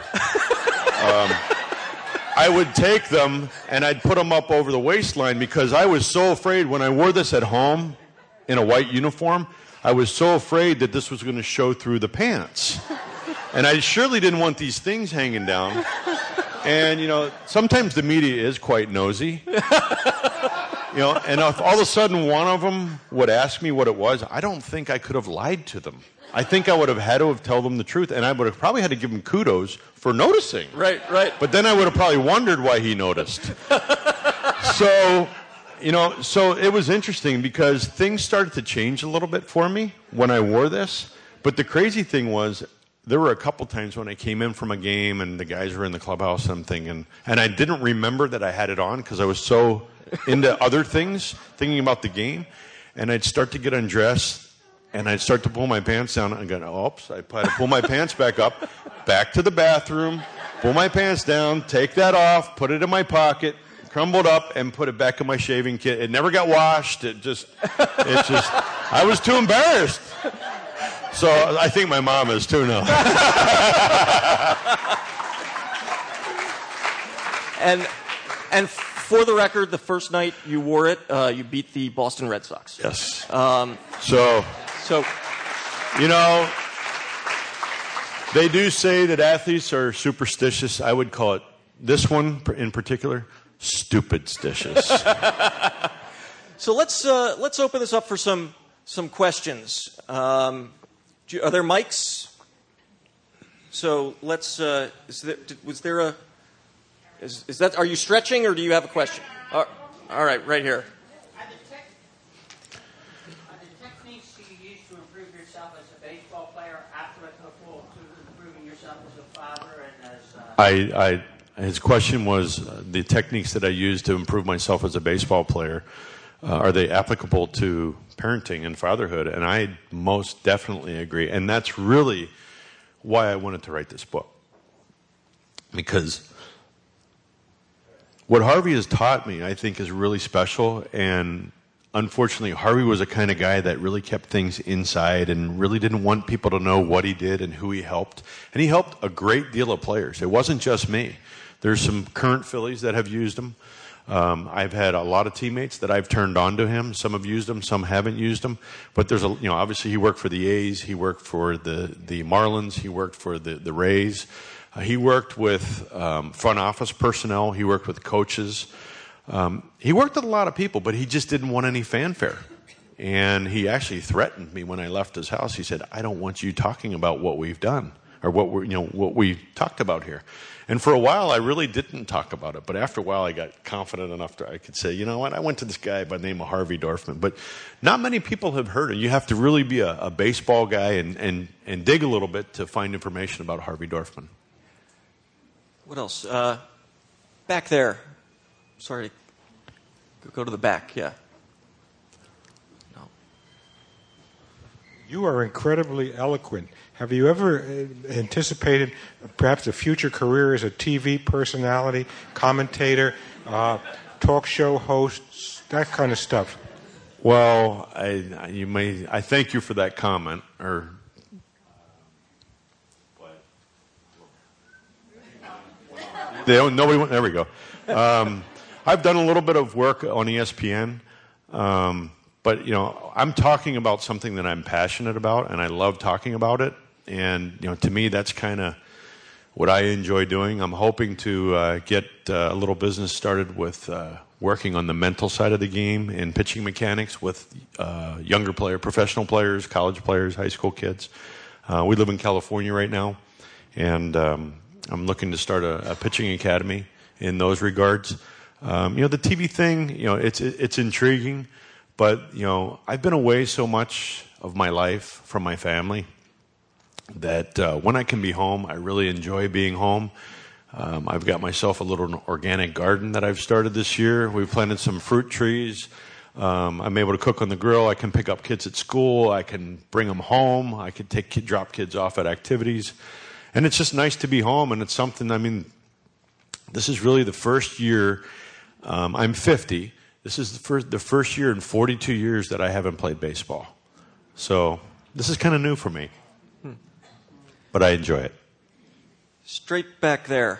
I would take them, and I'd put them up over the waistline because I was so afraid when I wore this at home in a white uniform, I was so afraid that this was going to show through the pants. And I surely didn't want these things hanging down. And, sometimes the media is quite nosy. And if all of a sudden one of them would ask me what it was, I don't think I could have lied to them. I think I would have had to told them the truth, and I would have probably had to give him kudos for noticing. Right. But then I would have probably wondered why he noticed. So it was interesting because things started to change a little bit for me when I wore this. But the crazy thing was, there were a couple times when I came in from a game and the guys were in the clubhouse and I'm thinking, and I didn't remember that I had it on because I was so into other things, thinking about the game, and I'd start to get undressed and I'd start to pull my pants down and go, oops, I had to pull my pants back up, back to the bathroom, pull my pants down, take that off, put it in my pocket, crumbled up, and put it back in my shaving kit. It never got washed. I was too embarrassed. So I think my mom is too now. And for the record, the first night you wore it, you beat the Boston Red Sox. Yes. So, they do say that athletes are superstitious. I would call it, this one in particular, stupid-stitious. So let's open this up for some questions. Are there mics? So let's. Are you stretching or do you have a question? All right, right here. Are the techniques you use to improve yourself as a baseball player applicable to improving yourself as a father and as? His question was the techniques that I use to improve myself as a baseball player. Are they applicable to parenting and fatherhood? And I most definitely agree. And that's really why I wanted to write this book. Because what Harvey has taught me, I think, is really special. And unfortunately, Harvey was a kind of guy that really kept things inside and really didn't want people to know what he did and who he helped. And he helped a great deal of players. It wasn't just me. There's some current Phillies that have used him. I've had a lot of teammates that I've turned on to him. Some have used him, some haven't used him. But there's obviously he worked for the A's, he worked for the Marlins, he worked for the Rays. He worked with front office personnel, he worked with coaches. He worked with a lot of people, but he just didn't want any fanfare. And he actually threatened me when I left his house. He said, "I don't want you talking about what we've done or what we talked about here." And for a while, I really didn't talk about it. But after a while, I got confident enough that I could say, you know what, I went to this guy by the name of Harvey Dorfman. But not many people have heard it. You have to really be a baseball guy and dig a little bit to find information about Harvey Dorfman. What else? Back there. Sorry. Go to the back, yeah. No. You are incredibly eloquent. Have you ever anticipated perhaps a future career as a TV personality, commentator, talk show host, that kind of stuff? Well, I thank you for that comment. Or nobody. There we go. I've done a little bit of work on ESPN, but I'm talking about something that I'm passionate about, and I love talking about it. And to me, that's kind of what I enjoy doing. I'm hoping to get a little business started with working on the mental side of the game and pitching mechanics with younger professional players, college players, high school kids. We live in California right now, and I'm looking to start a pitching academy in those regards. The TV thing, it's intriguing, but I've been away so much of my life from my family that when I can be home, I really enjoy being home. I've got myself a little organic garden that I've started this year. We've planted some fruit trees. I'm able to cook on the grill. I can pick up kids at school. I can bring them home. I can drop kids off at activities. And it's just nice to be home, and it's something, this is really the first year. I'm 50. This is the first year in 42 years that I haven't played baseball. So this is kind of new for me. But I enjoy it. Straight back there.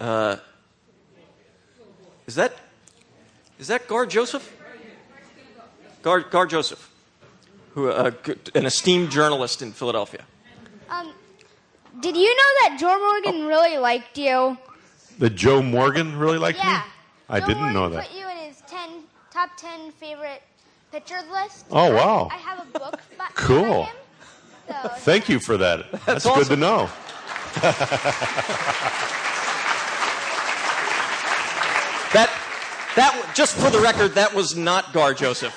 Is that Gar Joseph? Gar Joseph, who an esteemed journalist in Philadelphia. Did you know that Joe Morgan really liked you? That Joe Morgan really liked me? Yeah. I Joe didn't Morgan know that. Put you in his top 10 favorite pitchers list. Oh, wow. I have a book by Cool. him. So, Thank you for that. That's awesome. Good to know. That just for the record, that was not Gar Joseph.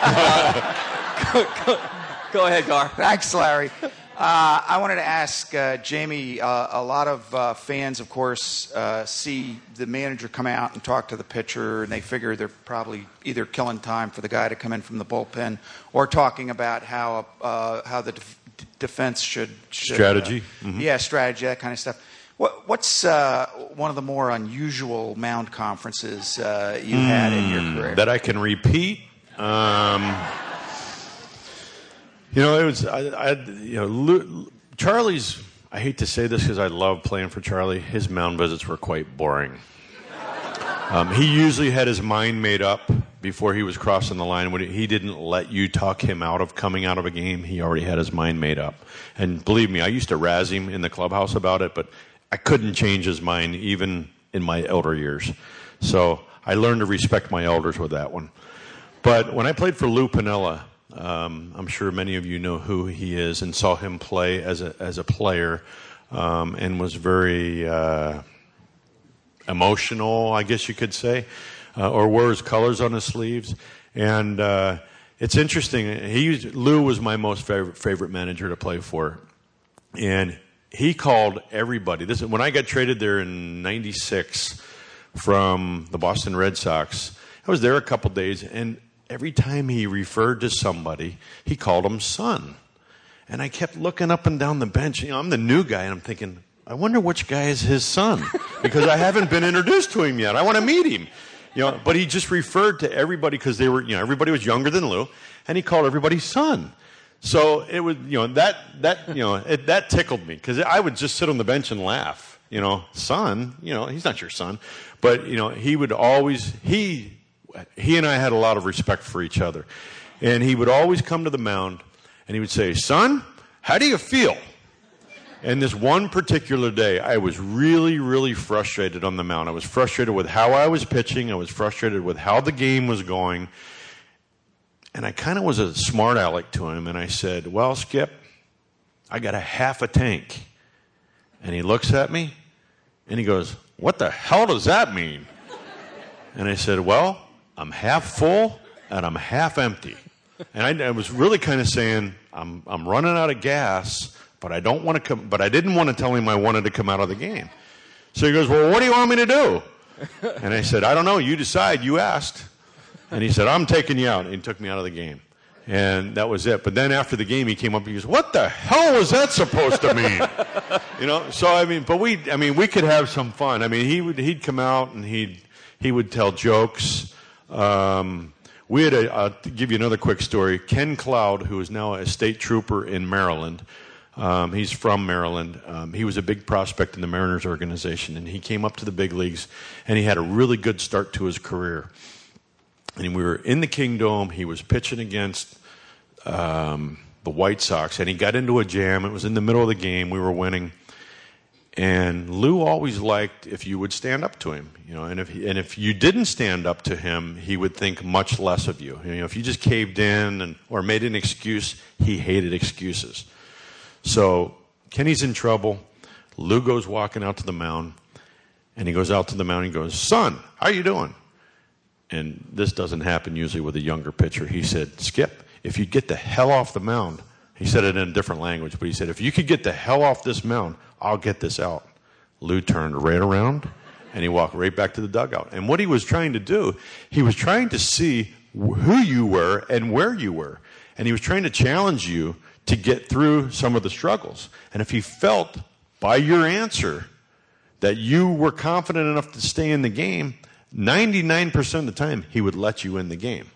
Go ahead, Gar. Thanks, Larry. I wanted to ask Jamie, a lot of fans, of course, see the manager come out and talk to the pitcher, and they figure they're probably either killing time for the guy to come in from the bullpen or talking about how the defense should strategy. Strategy, that kind of stuff. What's one of the more unusual mound conferences you had in your career? That I can repeat? It was Charlie's. I hate to say this because I love playing for Charlie. His mound visits were quite boring. He usually had his mind made up before he was crossing the line. When he didn't let you talk him out of coming out of a game, he already had his mind made up. And believe me, I used to razz him in the clubhouse about it, but I couldn't change his mind even in my elder years. So I learned to respect my elders with that one. But when I played for Lou Piniella, I'm sure many of you know who he is and saw him play as a player, and was very emotional, I guess you could say, or wore his colors on his sleeves. And it's interesting. Lou was my most favorite manager to play for, and he called everybody. When I got traded there in '96 from the Boston Red Sox. I was there a couple days, and every time he referred to somebody, he called them son. And I kept looking up and down the bench. I'm the new guy, and I'm thinking, I wonder which guy is his son, because I haven't been introduced to him yet. I want to meet him. But he just referred to everybody because they were, everybody was younger than Lou, and he called everybody son. So it was, that tickled me, because I would just sit on the bench and laugh. Son, he's not your son. But, he would always, he and I had a lot of respect for each other. And he would always come to the mound, and he would say, son, how do you feel? And this one particular day, I was really, really frustrated on the mound. I was frustrated with how I was pitching. I was frustrated with how the game was going. And I kind of was a smart aleck to him, and I said, well, Skip, I got a half a tank. And he looks at me, and he goes, what the hell does that mean? And I said, well, I'm half full, and I'm half empty. And I was really kind of saying, I'm running out of gas, but I don't want to come. But I didn't want to tell him I wanted to come out of the game. So he goes, well, what do you want me to do? And I said, I don't know. You decide. You asked. And he said, I'm taking you out. And he took me out of the game. And that was it. But then after the game, he came up and he goes, what the hell was that supposed to mean? So, but we could have some fun. He'd come out and he would tell jokes. We had to give you another quick story. Ken Cloud, who is now a state trooper in Maryland, he's from Maryland. He was a big prospect in the Mariners organization, and he came up to the big leagues, and he had a really good start to his career. And we were in the Kingdome. He was pitching against the White Sox, and he got into a jam. It was in the middle of the game. We were winning. And Lou always liked if you would stand up to him, and if you didn't stand up to him, he would think much less of you. If you just caved in or made an excuse, he hated excuses. So Kenny's in trouble. Lou goes walking out to the mound, and he goes out to the mound and he goes, son, how you doing? And this doesn't happen usually with a younger pitcher. He said, Skip, if you'd get the hell off the mound, he said it in a different language, but he said, if you could get the hell off this mound, I'll get this out. Lou turned right around, and he walked right back to the dugout. And what he was trying to do, he was trying to see who you were and where you were. And he was trying to challenge you to get through some of the struggles. And if he felt by your answer that you were confident enough to stay in the game, 99% of the time, he would let you in the game.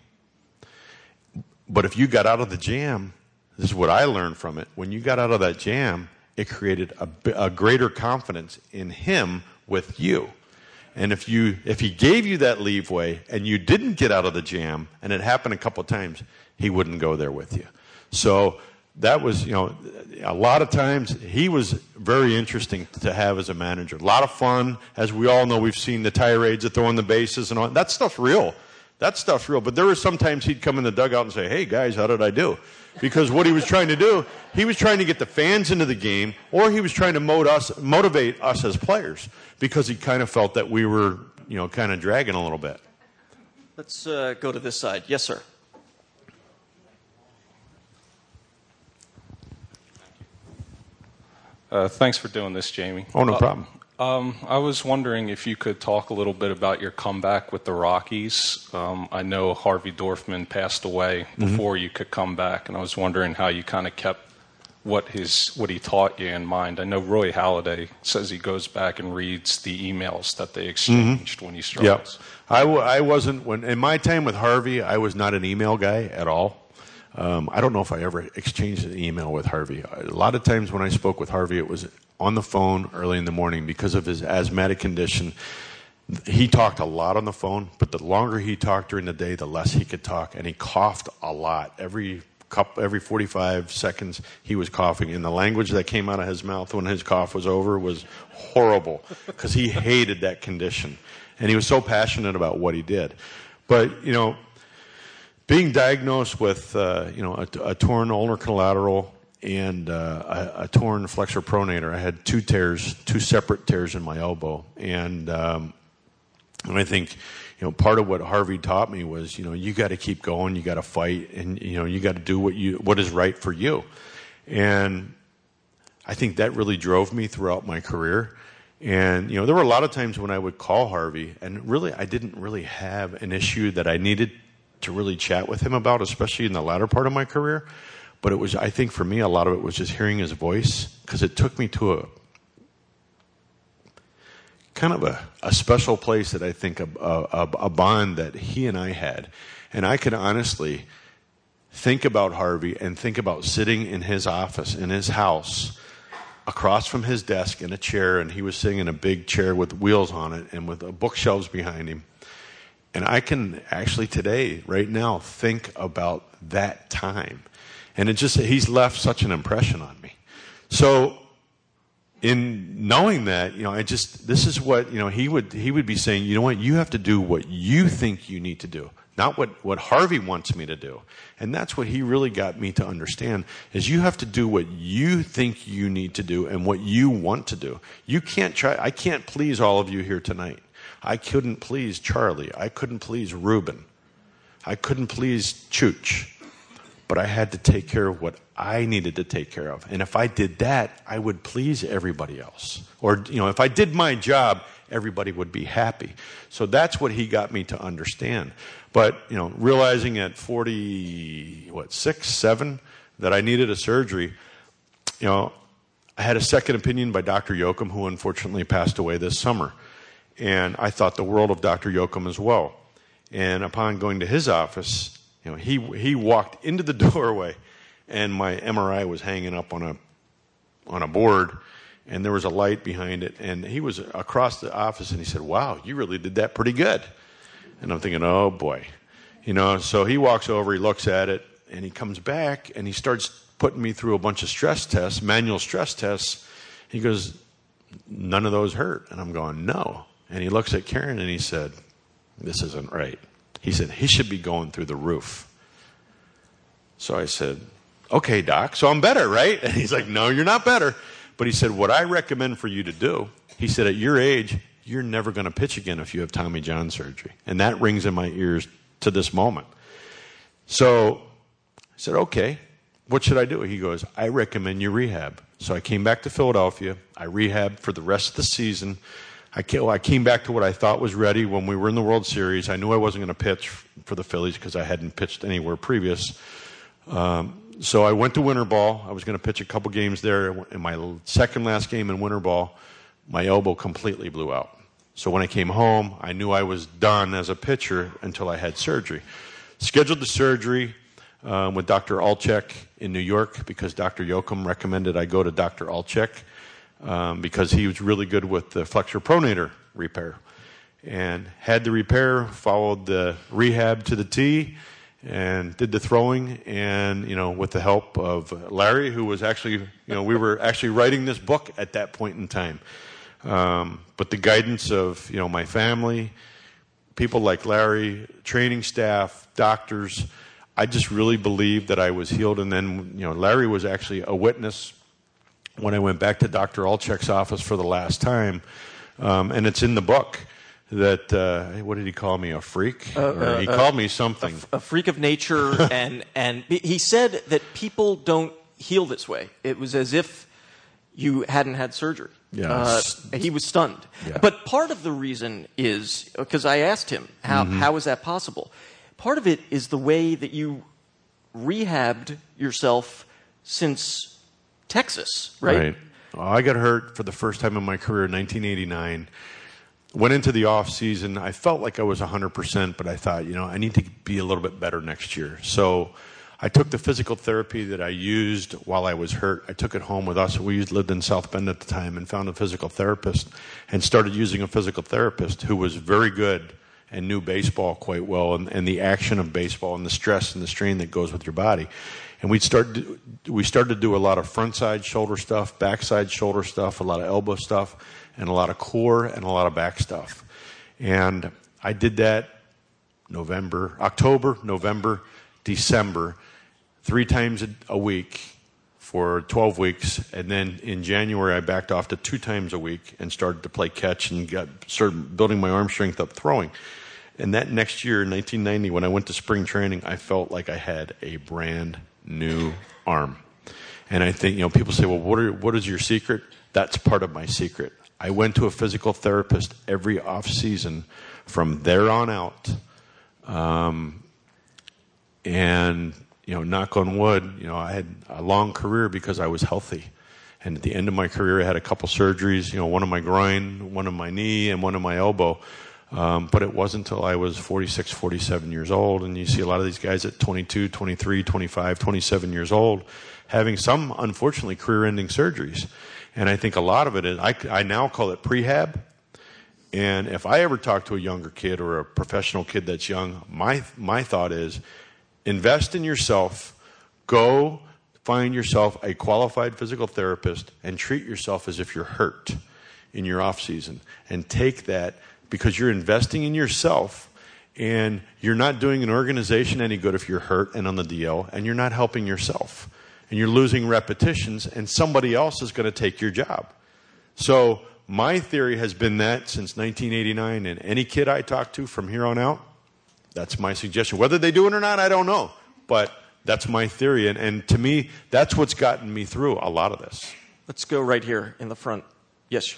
But if you got out of the jam, this is what I learned from it. When you got out of that jam, it created a greater confidence in him with you. And if he gave you that leeway and you didn't get out of the jam, and it happened a couple of times, he wouldn't go there with you. So that was, a lot of times he was very interesting to have as a manager. A lot of fun. As we all know, we've seen the tirades of throwing the bases and all. That stuff's real. That stuff's real. But there were sometimes he'd come in the dugout and say, hey, guys, how did I do? Because what he was trying to do, he was trying to get the fans into the game, or he was trying to motivate us as players, because he kind of felt that we were, kind of dragging a little bit. Let's go to this side. Yes, sir. Thanks for doing this, Jamie. Oh, no problem. I was wondering if you could talk a little bit about your comeback with the Rockies. I know Harvey Dorfman passed away before you could come back, and I was wondering how you kind of kept what he taught you in mind. I know Roy Halladay says he goes back and reads the emails that they exchanged when he struggles. Yeah. I wasn't, in my time with Harvey, I was not an email guy at all. I don't know if I ever exchanged an email with Harvey. A lot of times when I spoke with Harvey, it was on the phone early in the morning because of his asthmatic condition. He talked a lot on the phone, but the longer he talked during the day, the less he could talk, and he coughed a lot. Every 45 seconds, he was coughing, and the language that came out of his mouth when his cough was over was horrible because he hated that condition, and he was so passionate about what he did. But, being diagnosed with, a torn ulnar collateral and a torn flexor pronator. I had two separate tears in my elbow. And I think, part of what Harvey taught me was, you got to keep going, you got to fight, and, you got to do what is right for you. And I think that really drove me throughout my career. And, there were a lot of times when I would call Harvey, and really, I didn't really have an issue that I needed to really chat with him about, especially in the latter part of my career. But it was, I think for me, a lot of it was just hearing his voice, because it took me to a kind of a special place that I think a bond that he and I had. And I could honestly think about Harvey and think about sitting in his office, in his house, across from his desk in a chair, and he was sitting in a big chair with wheels on it and with bookshelves behind him. And I can actually today, right now, think about that time. And he's left such an impression on me. So in knowing that, this is what, he would be saying, you have to do what you think you need to do, not what Harvey wants me to do. And that's what he really got me to understand, is you have to do what you think you need to do and what you want to do. I can't please all of you here tonight. I couldn't please Charlie. I couldn't please Ruben. I couldn't please Chooch. but I had to take care of what I needed to take care of. And if I did that, I would please everybody else. Or, if I did my job, everybody would be happy. So that's what he got me to understand. But, realizing at 6, 7, that I needed a surgery, I had a second opinion by Dr. Yoakum, who unfortunately passed away this summer. And I thought the world of Dr. Yoakum as well. And upon going to his office, he walked into the doorway, and my MRI was hanging up on a board, and there was a light behind it. And he was across the office, and he said, "Wow, you really did that pretty good." And I'm thinking, oh boy, So he walks over, he looks at it, and he comes back, and he starts putting me through a bunch of stress tests, manual stress tests. He goes, "None of those hurt." And I'm going, "No." And he looks at Karen, and he said, "This isn't right." He said, "He should be going through the roof." So I said, "Okay, doc, so I'm better, right?" And he's like, "No, you're not better." But he said, "What I recommend for you to do," he said, "at your age, you're never going to pitch again if you have Tommy John surgery." And that rings in my ears to this moment. So I said, "Okay, what should I do?" He goes, "I recommend you rehab." So I came back to Philadelphia. I rehabbed for the rest of the season. I came back to what I thought was ready when we were in the World Series. I knew I wasn't going to pitch for the Phillies because I hadn't pitched anywhere previous. So I went to winter ball. I was going to pitch a couple games there. In my second last game in winter ball, my elbow completely blew out. So when I came home, I knew I was done as a pitcher until I had surgery. Scheduled the surgery with Dr. Alchek in New York because Dr. Yoakum recommended I go to Dr. Alchek. Because he was really good with the flexor pronator repair. And had the repair, followed the rehab to the T, and did the throwing. And, with the help of Larry, who was actually, we were actually writing this book at that point in time. But the guidance of, my family, people like Larry, training staff, doctors, I just really believed that I was healed. And then, Larry was actually a witness when I went back to Dr. Alchek's office for the last time, and it's in the book that, what did he call me, a freak? He called me something. A freak of nature, and he said that people don't heal this way. It was as if you hadn't had surgery. Yes. He was stunned. Yeah. But part of the reason is, because I asked him, how is that possible? Part of it is the way that you rehabbed yourself since Texas, right? Well, I got hurt for the first time in my career in 1989. Went into the off season. I felt like I was 100%, but I thought, I need to be a little bit better next year. So I took the physical therapy that I used while I was hurt. I took it home with us. We lived in South Bend at the time and found a physical therapist and started using a physical therapist who was very good and knew baseball quite well and the action of baseball and the stress and the strain that goes with your body. And we started to do a lot of front side shoulder stuff, back side shoulder stuff, a lot of elbow stuff, and a lot of core and a lot of back stuff. And I did that October, November, December, 3 times a week for 12 weeks. And then in January, I backed off to 2 times a week and started to play catch and started building my arm strength up throwing. And that next year, 1990, when I went to spring training, I felt like I had a brand new arm. And I think, people say, well, what is your secret? That's part of my secret. I went to a physical therapist every off season from there on out. And, knock on wood, I had a long career because I was healthy. And at the end of my career, I had a couple surgeries, one on my groin, one on my knee, and one on my elbow. But it wasn't until I was 46, 47 years old, and you see a lot of these guys at 22, 23, 25, 27 years old having some, unfortunately, career-ending surgeries. And I think a lot of it is, I now call it prehab. And if I ever talk to a younger kid or a professional kid that's young, my thought is, invest in yourself, go find yourself a qualified physical therapist, and treat yourself as if you're hurt in your off season. And take that, because you're investing in yourself, and you're not doing an organization any good if you're hurt and on the DL, and you're not helping yourself. And you're losing repetitions, and somebody else is going to take your job. So my theory has been that since 1989, and any kid I talk to from here on out, that's my suggestion. Whether they do it or not, I don't know. But That's my theory. And to me, that's what's gotten me through a lot of this. Let's go right here in the front. Yes.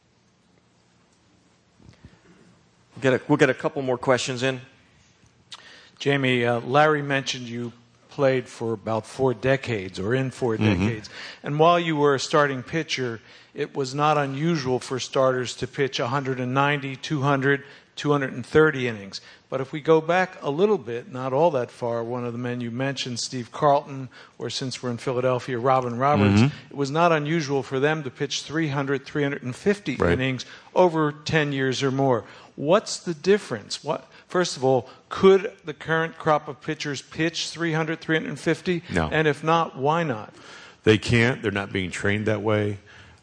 We'll get a couple more questions in. Jamie, Larry mentioned you played for about 4 decades or in 4 decades. And while you were a starting pitcher, it was not unusual for starters to pitch 190, 200, 230 innings. But if we go back a little bit, not all that far, one of the men you mentioned, Steve Carlton, or since we're in Philadelphia, Robin Roberts, it was not unusual for them to pitch 300, 350 innings over 10 years or more. What's the difference? First of all, could the current crop of pitchers pitch 300, 350? No. And if not, why not? They can't. They're not being trained that way.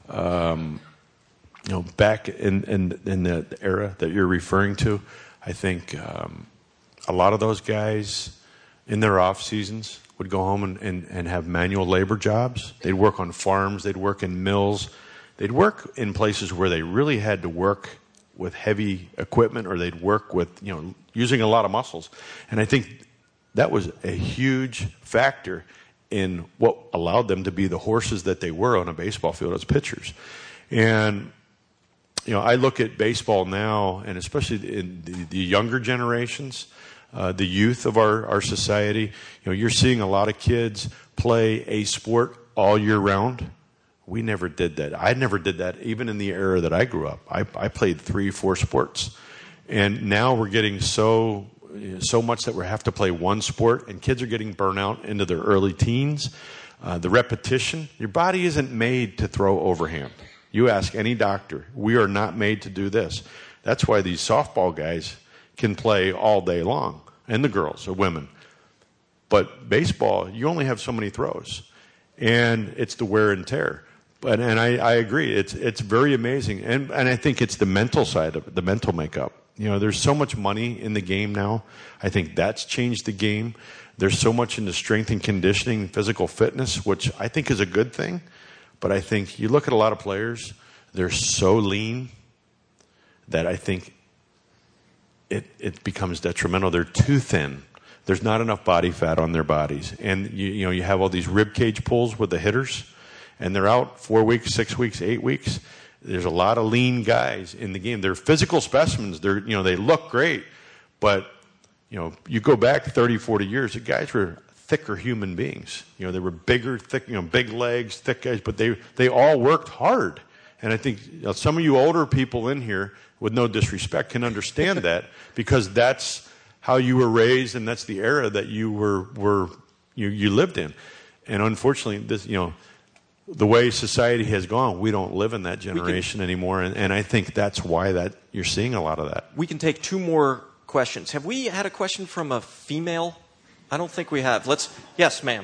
Back in the era that you're referring to, I think a lot of those guys in their off seasons would go home and have manual labor jobs. They'd work on farms. They'd work in mills. They'd work in places where they really had to work with heavy equipment, or they'd work with, using a lot of muscles. And I think that was a huge factor in what allowed them to be the horses that they were on a baseball field as pitchers. And, I look at baseball now, and especially in the younger generations, the youth of our society, you're seeing a lot of kids play a sport all year round. We never did that. I never did that even in the era that I grew up. I played 3-4 sports. And now we're getting so much that we have to play one sport, and kids are getting burnt out into their early teens. The repetition, your body isn't made to throw overhand. You ask any doctor, we are not made to do this. That's why these softball guys can play all day long, and the girls or women. But baseball, you only have so many throws, and it's the wear and tear. And I agree, it's very amazing, and I think it's the mental side of it, the mental makeup. There's so much money in the game now. I think that's changed the game. There's so much into strength and conditioning, physical fitness, which I think is a good thing. But I think you look at a lot of players, they're so lean that I think it becomes detrimental. They're too thin. There's not enough body fat on their bodies. And you have all these rib cage pulls with the hitters, and they're out 4 weeks, 6 weeks, 8 weeks. There's a lot of lean guys in the game. They're physical specimens. They look great, but you go back 30, 40 years, the guys were thicker human beings. They were bigger, thick, big legs, thick guys, but they all worked hard. And I think some of you older people in here, with no disrespect, can understand that, because that's how you were raised, and that's the era that you you lived in. And unfortunately, this the way society has gone, we don't live in that generation anymore, and I think that's why you're seeing a lot of that. We can take 2 more questions. Have we had a question from a female? I don't think we have. Yes, ma'am.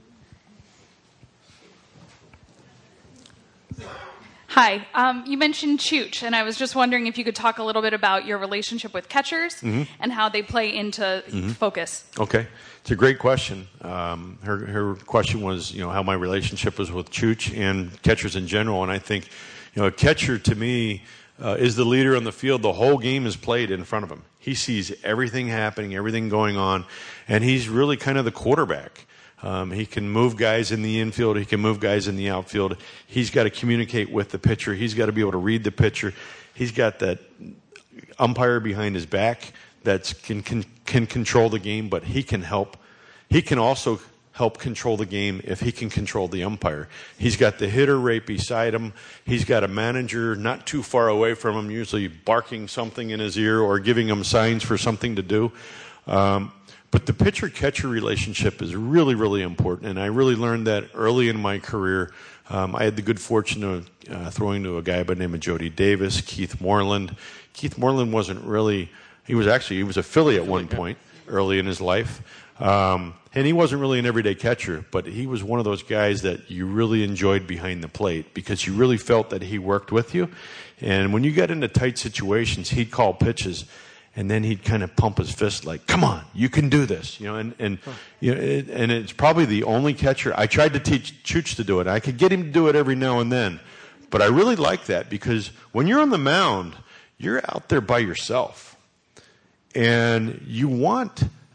Hi. You mentioned Chooch, and I was just wondering if you could talk a little bit about your relationship with catchers and how they play into focus. Okay. It's a great question. Her question was, how my relationship was with Chooch and catchers in general. And I think, a catcher to me is the leader on the field. The whole game is played in front of him. He sees everything happening, everything going on, and he's really kind of the quarterback. He can move guys in the infield. He can move guys in the outfield. He's got to communicate with the pitcher. He's got to be able to read the pitcher. He's got that umpire behind his back that can control the game, but he can help. He can also help control the game if he can control the umpire. He's got the hitter right beside him. He's got a manager not too far away from him, usually barking something in his ear or giving him signs for something to do. But the pitcher-catcher relationship is really, really important, and I really learned that early in my career. I had the good fortune of throwing to a guy by the name of Jody Davis, Keith Moreland. Keith Moreland wasn't really – he was a Philly at one point early in his life. And he wasn't really an everyday catcher, but he was one of those guys that you really enjoyed behind the plate because you really felt that he worked with you. And when you got into tight situations, he'd call pitches, and then he'd kind of pump his fist like, "Come on, you can do this," and it's probably the only catcher. I tried to teach Chooch to do it. I could get him to do it every now and then, but I really like that because when you're on the mound, you're out there by yourself, and you want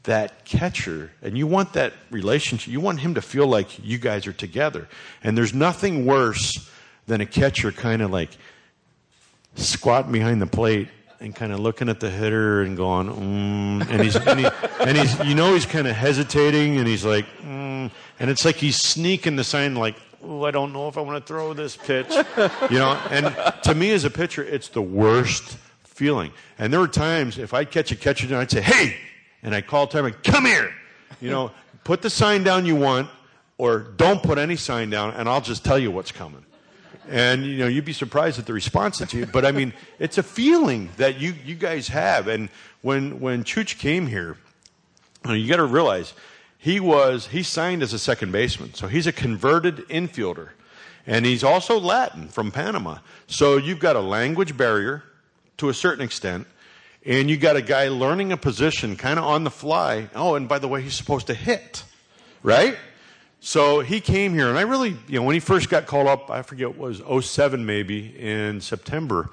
that catcher, and you want that relationship. You want him to feel like you guys are together. And there's nothing worse than a catcher kind of like squatting behind the plate and kind of looking at the hitter and going, and he's he's kind of hesitating, and he's like, and it's like he's sneaking the sign like, I don't know if I want to throw this pitch, And to me as a pitcher, it's the worst feeling. And there were times if I'd catch a catcher, I'd say, hey, and I'd call time and come here, put the sign down you want, or don't put any sign down, and I'll just tell you what's coming. And, you'd be surprised at the response to you. But, I mean, it's a feeling that you guys have. And when Chooch came here, you got to realize he signed as a second baseman. So he's a converted infielder. And he's also Latin from Panama. So you've got a language barrier to a certain extent. And you got a guy learning a position kind of on the fly. Oh, and by the way, he's supposed to hit, right? So he came here, and I really, when he first got called up, I forget, it was 07 maybe, in September,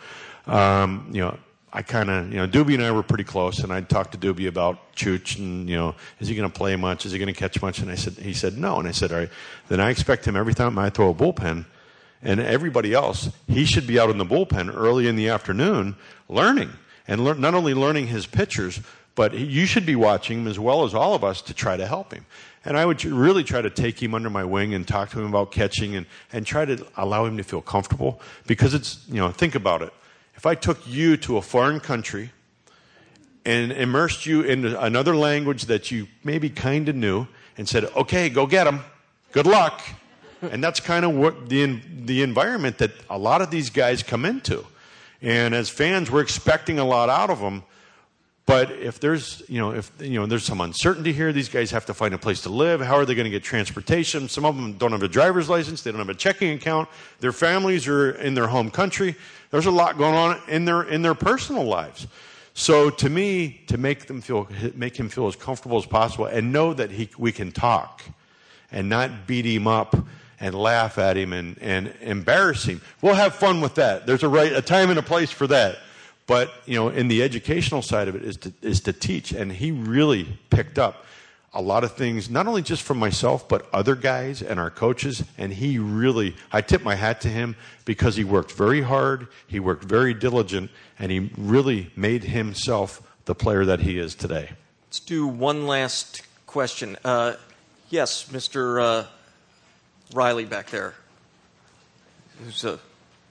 I kind of, Doobie and I were pretty close, and I'd talk to Doobie about Chooch, and, is he going to play much? Is he going to catch much? And he said, no. And I said, all right, then I expect him every time I throw a bullpen, and everybody else, he should be out in the bullpen early in the afternoon learning, and not only learning his pitchers, but you should be watching him as well as all of us to try to help him. And I would really try to take him under my wing and talk to him about catching and try to allow him to feel comfortable. Because it's, think about it. If I took you to a foreign country and immersed you in another language that you maybe kind of knew and said, okay, go get him. Good luck. And that's kind of what the environment that a lot of these guys come into. And as fans, we're expecting a lot out of them. But if there's, there's some uncertainty here, these guys have to find a place to live. How are they going to get transportation? Some of them don't have a driver's license. They don't have a checking account. Their families are in their home country. There's a lot going on in their personal lives. So to me, to make him feel as comfortable as possible and know that we can talk and not beat him up and laugh at him and embarrass him. We'll have fun with that. There's a time and a place for that. But, in the educational side of it is to teach. And he really picked up a lot of things, not only just from myself, but other guys and our coaches. And I tip my hat to him because he worked very hard, he worked very diligent, and he really made himself the player that he is today. Let's do one last question. Yes, Mr. Riley back there, who's a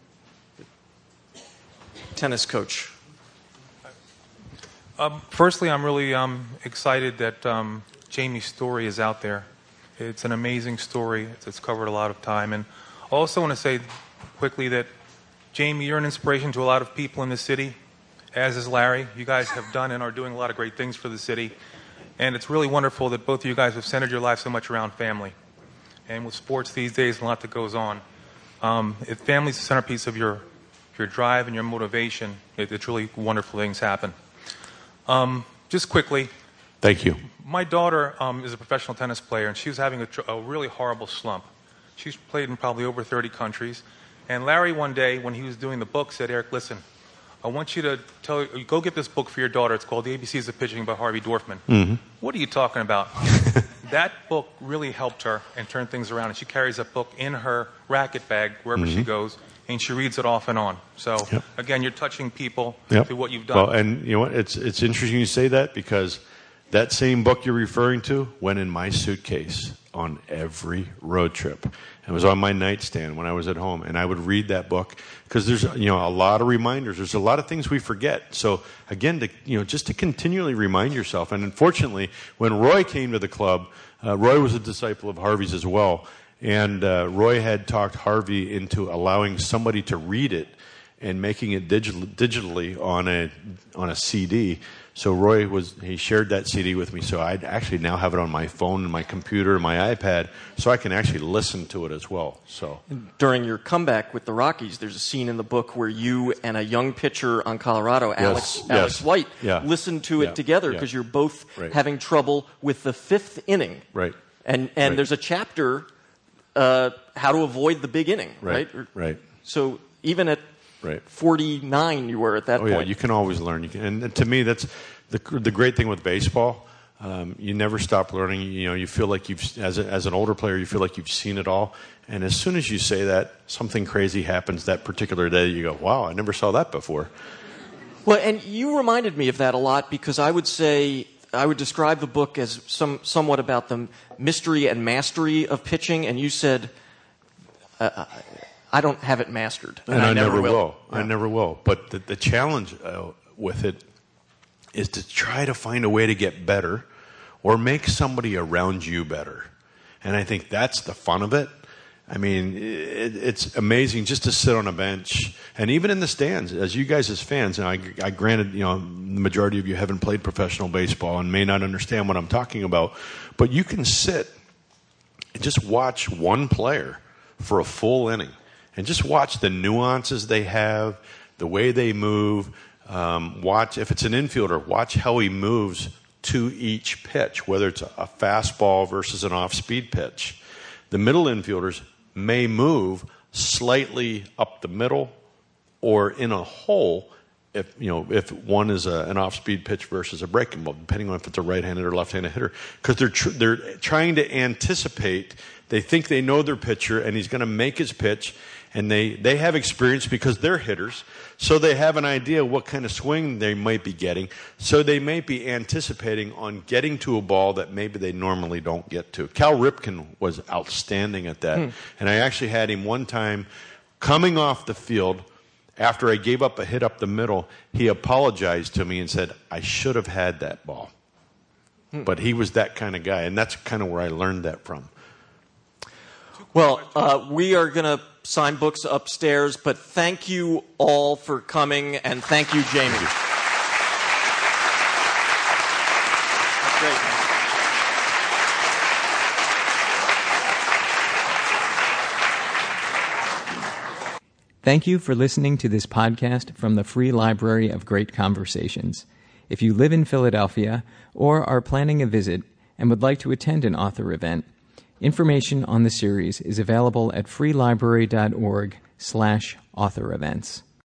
tennis coach. Firstly, I'm really excited that Jamie's story is out there. It's an amazing story. It's covered a lot of time. And I also want to say quickly that, Jamie, you're an inspiration to a lot of people in the city, as is Larry. You guys have done and are doing a lot of great things for the city. And it's really wonderful that both of you guys have centered your life so much around family. And with sports these days, a lot that goes on. If family's the centerpiece of your drive and your motivation, it's really wonderful things happen. Just quickly. Thank you. My daughter is a professional tennis player, and she was having a really horrible slump. She's played in probably over 30 countries. And Larry, one day, when he was doing the book, said, Eric, listen, I want you to go get this book for your daughter. It's called The ABCs of Pitching by Harvey Dorfman. Mm-hmm. What are you talking about? That book really helped her and turned things around. And she carries that book in her racket bag wherever she goes. And she reads it off and on. So, again, you're touching people through what you've done. Well, and you know what? It's interesting you say that because that same book you're referring to went in my suitcase on every road trip. It was on my nightstand when I was at home. And I would read that book because there's a lot of reminders. There's a lot of things we forget. So, again, just to continually remind yourself. And unfortunately, when Roy came to the club, Roy was a disciple of Harvey's as well. And Roy had talked Harvey into allowing somebody to read it and making it digitally on a CD. So Roy he shared that CD with me. So I actually now have it on my phone and my computer and my iPad, so I can actually listen to it as well. So during your comeback with the Rockies, there's a scene in the book where you and a young pitcher on Colorado, Alex White, listened to it together because you're both having trouble with the fifth inning. Right. And there's a chapter. How to avoid the big inning, right? Right. So even at 49, you were at that point. Yeah, you can always learn. And to me, that's the great thing with baseball. You never stop learning. You feel like as an older player, you feel like you've seen it all. And as soon as you say that, something crazy happens that particular day. You go, wow, I never saw that before. Well, and you reminded me of that a lot, because I would describe the book as somewhat about the mystery and mastery of pitching, and you said, I don't have it mastered. And I never will. Yeah. I never will. But the challenge with it is to try to find a way to get better or make somebody around you better. And I think that's the fun of it. I mean, it's amazing just to sit on a bench, and even in the stands, as you guys as fans, and I granted, the majority of you haven't played professional baseball and may not understand what I'm talking about, but you can sit and just watch one player for a full inning and just watch the nuances they have, the way they move. Watch, if it's an infielder, watch how he moves to each pitch, whether it's a fastball versus an off-speed pitch. The middle infielders may move slightly up the middle or in a hole if one is an off-speed pitch versus a breaking ball, depending on if it's a right-handed or left-handed hitter, because they're trying to anticipate. They think they know their pitcher and he's going to make his pitch, and they have experience because they're hitters, so they have an idea what kind of swing they might be getting. So they may be anticipating on getting to a ball that maybe they normally don't get to. Cal Ripken was outstanding at that. And I actually had him one time coming off the field after I gave up a hit up the middle. He apologized to me and said, I should have had that ball. But he was that kind of guy, and that's kind of where I learned that from. Well, we are going to sign books upstairs, but thank you all for coming, and thank you, Jamie. That's great. Thank you for listening to this podcast from the Free Library of Great Conversations. If you live in Philadelphia or are planning a visit and would like to attend an author event, information on the series is available at freelibrary.org/author events.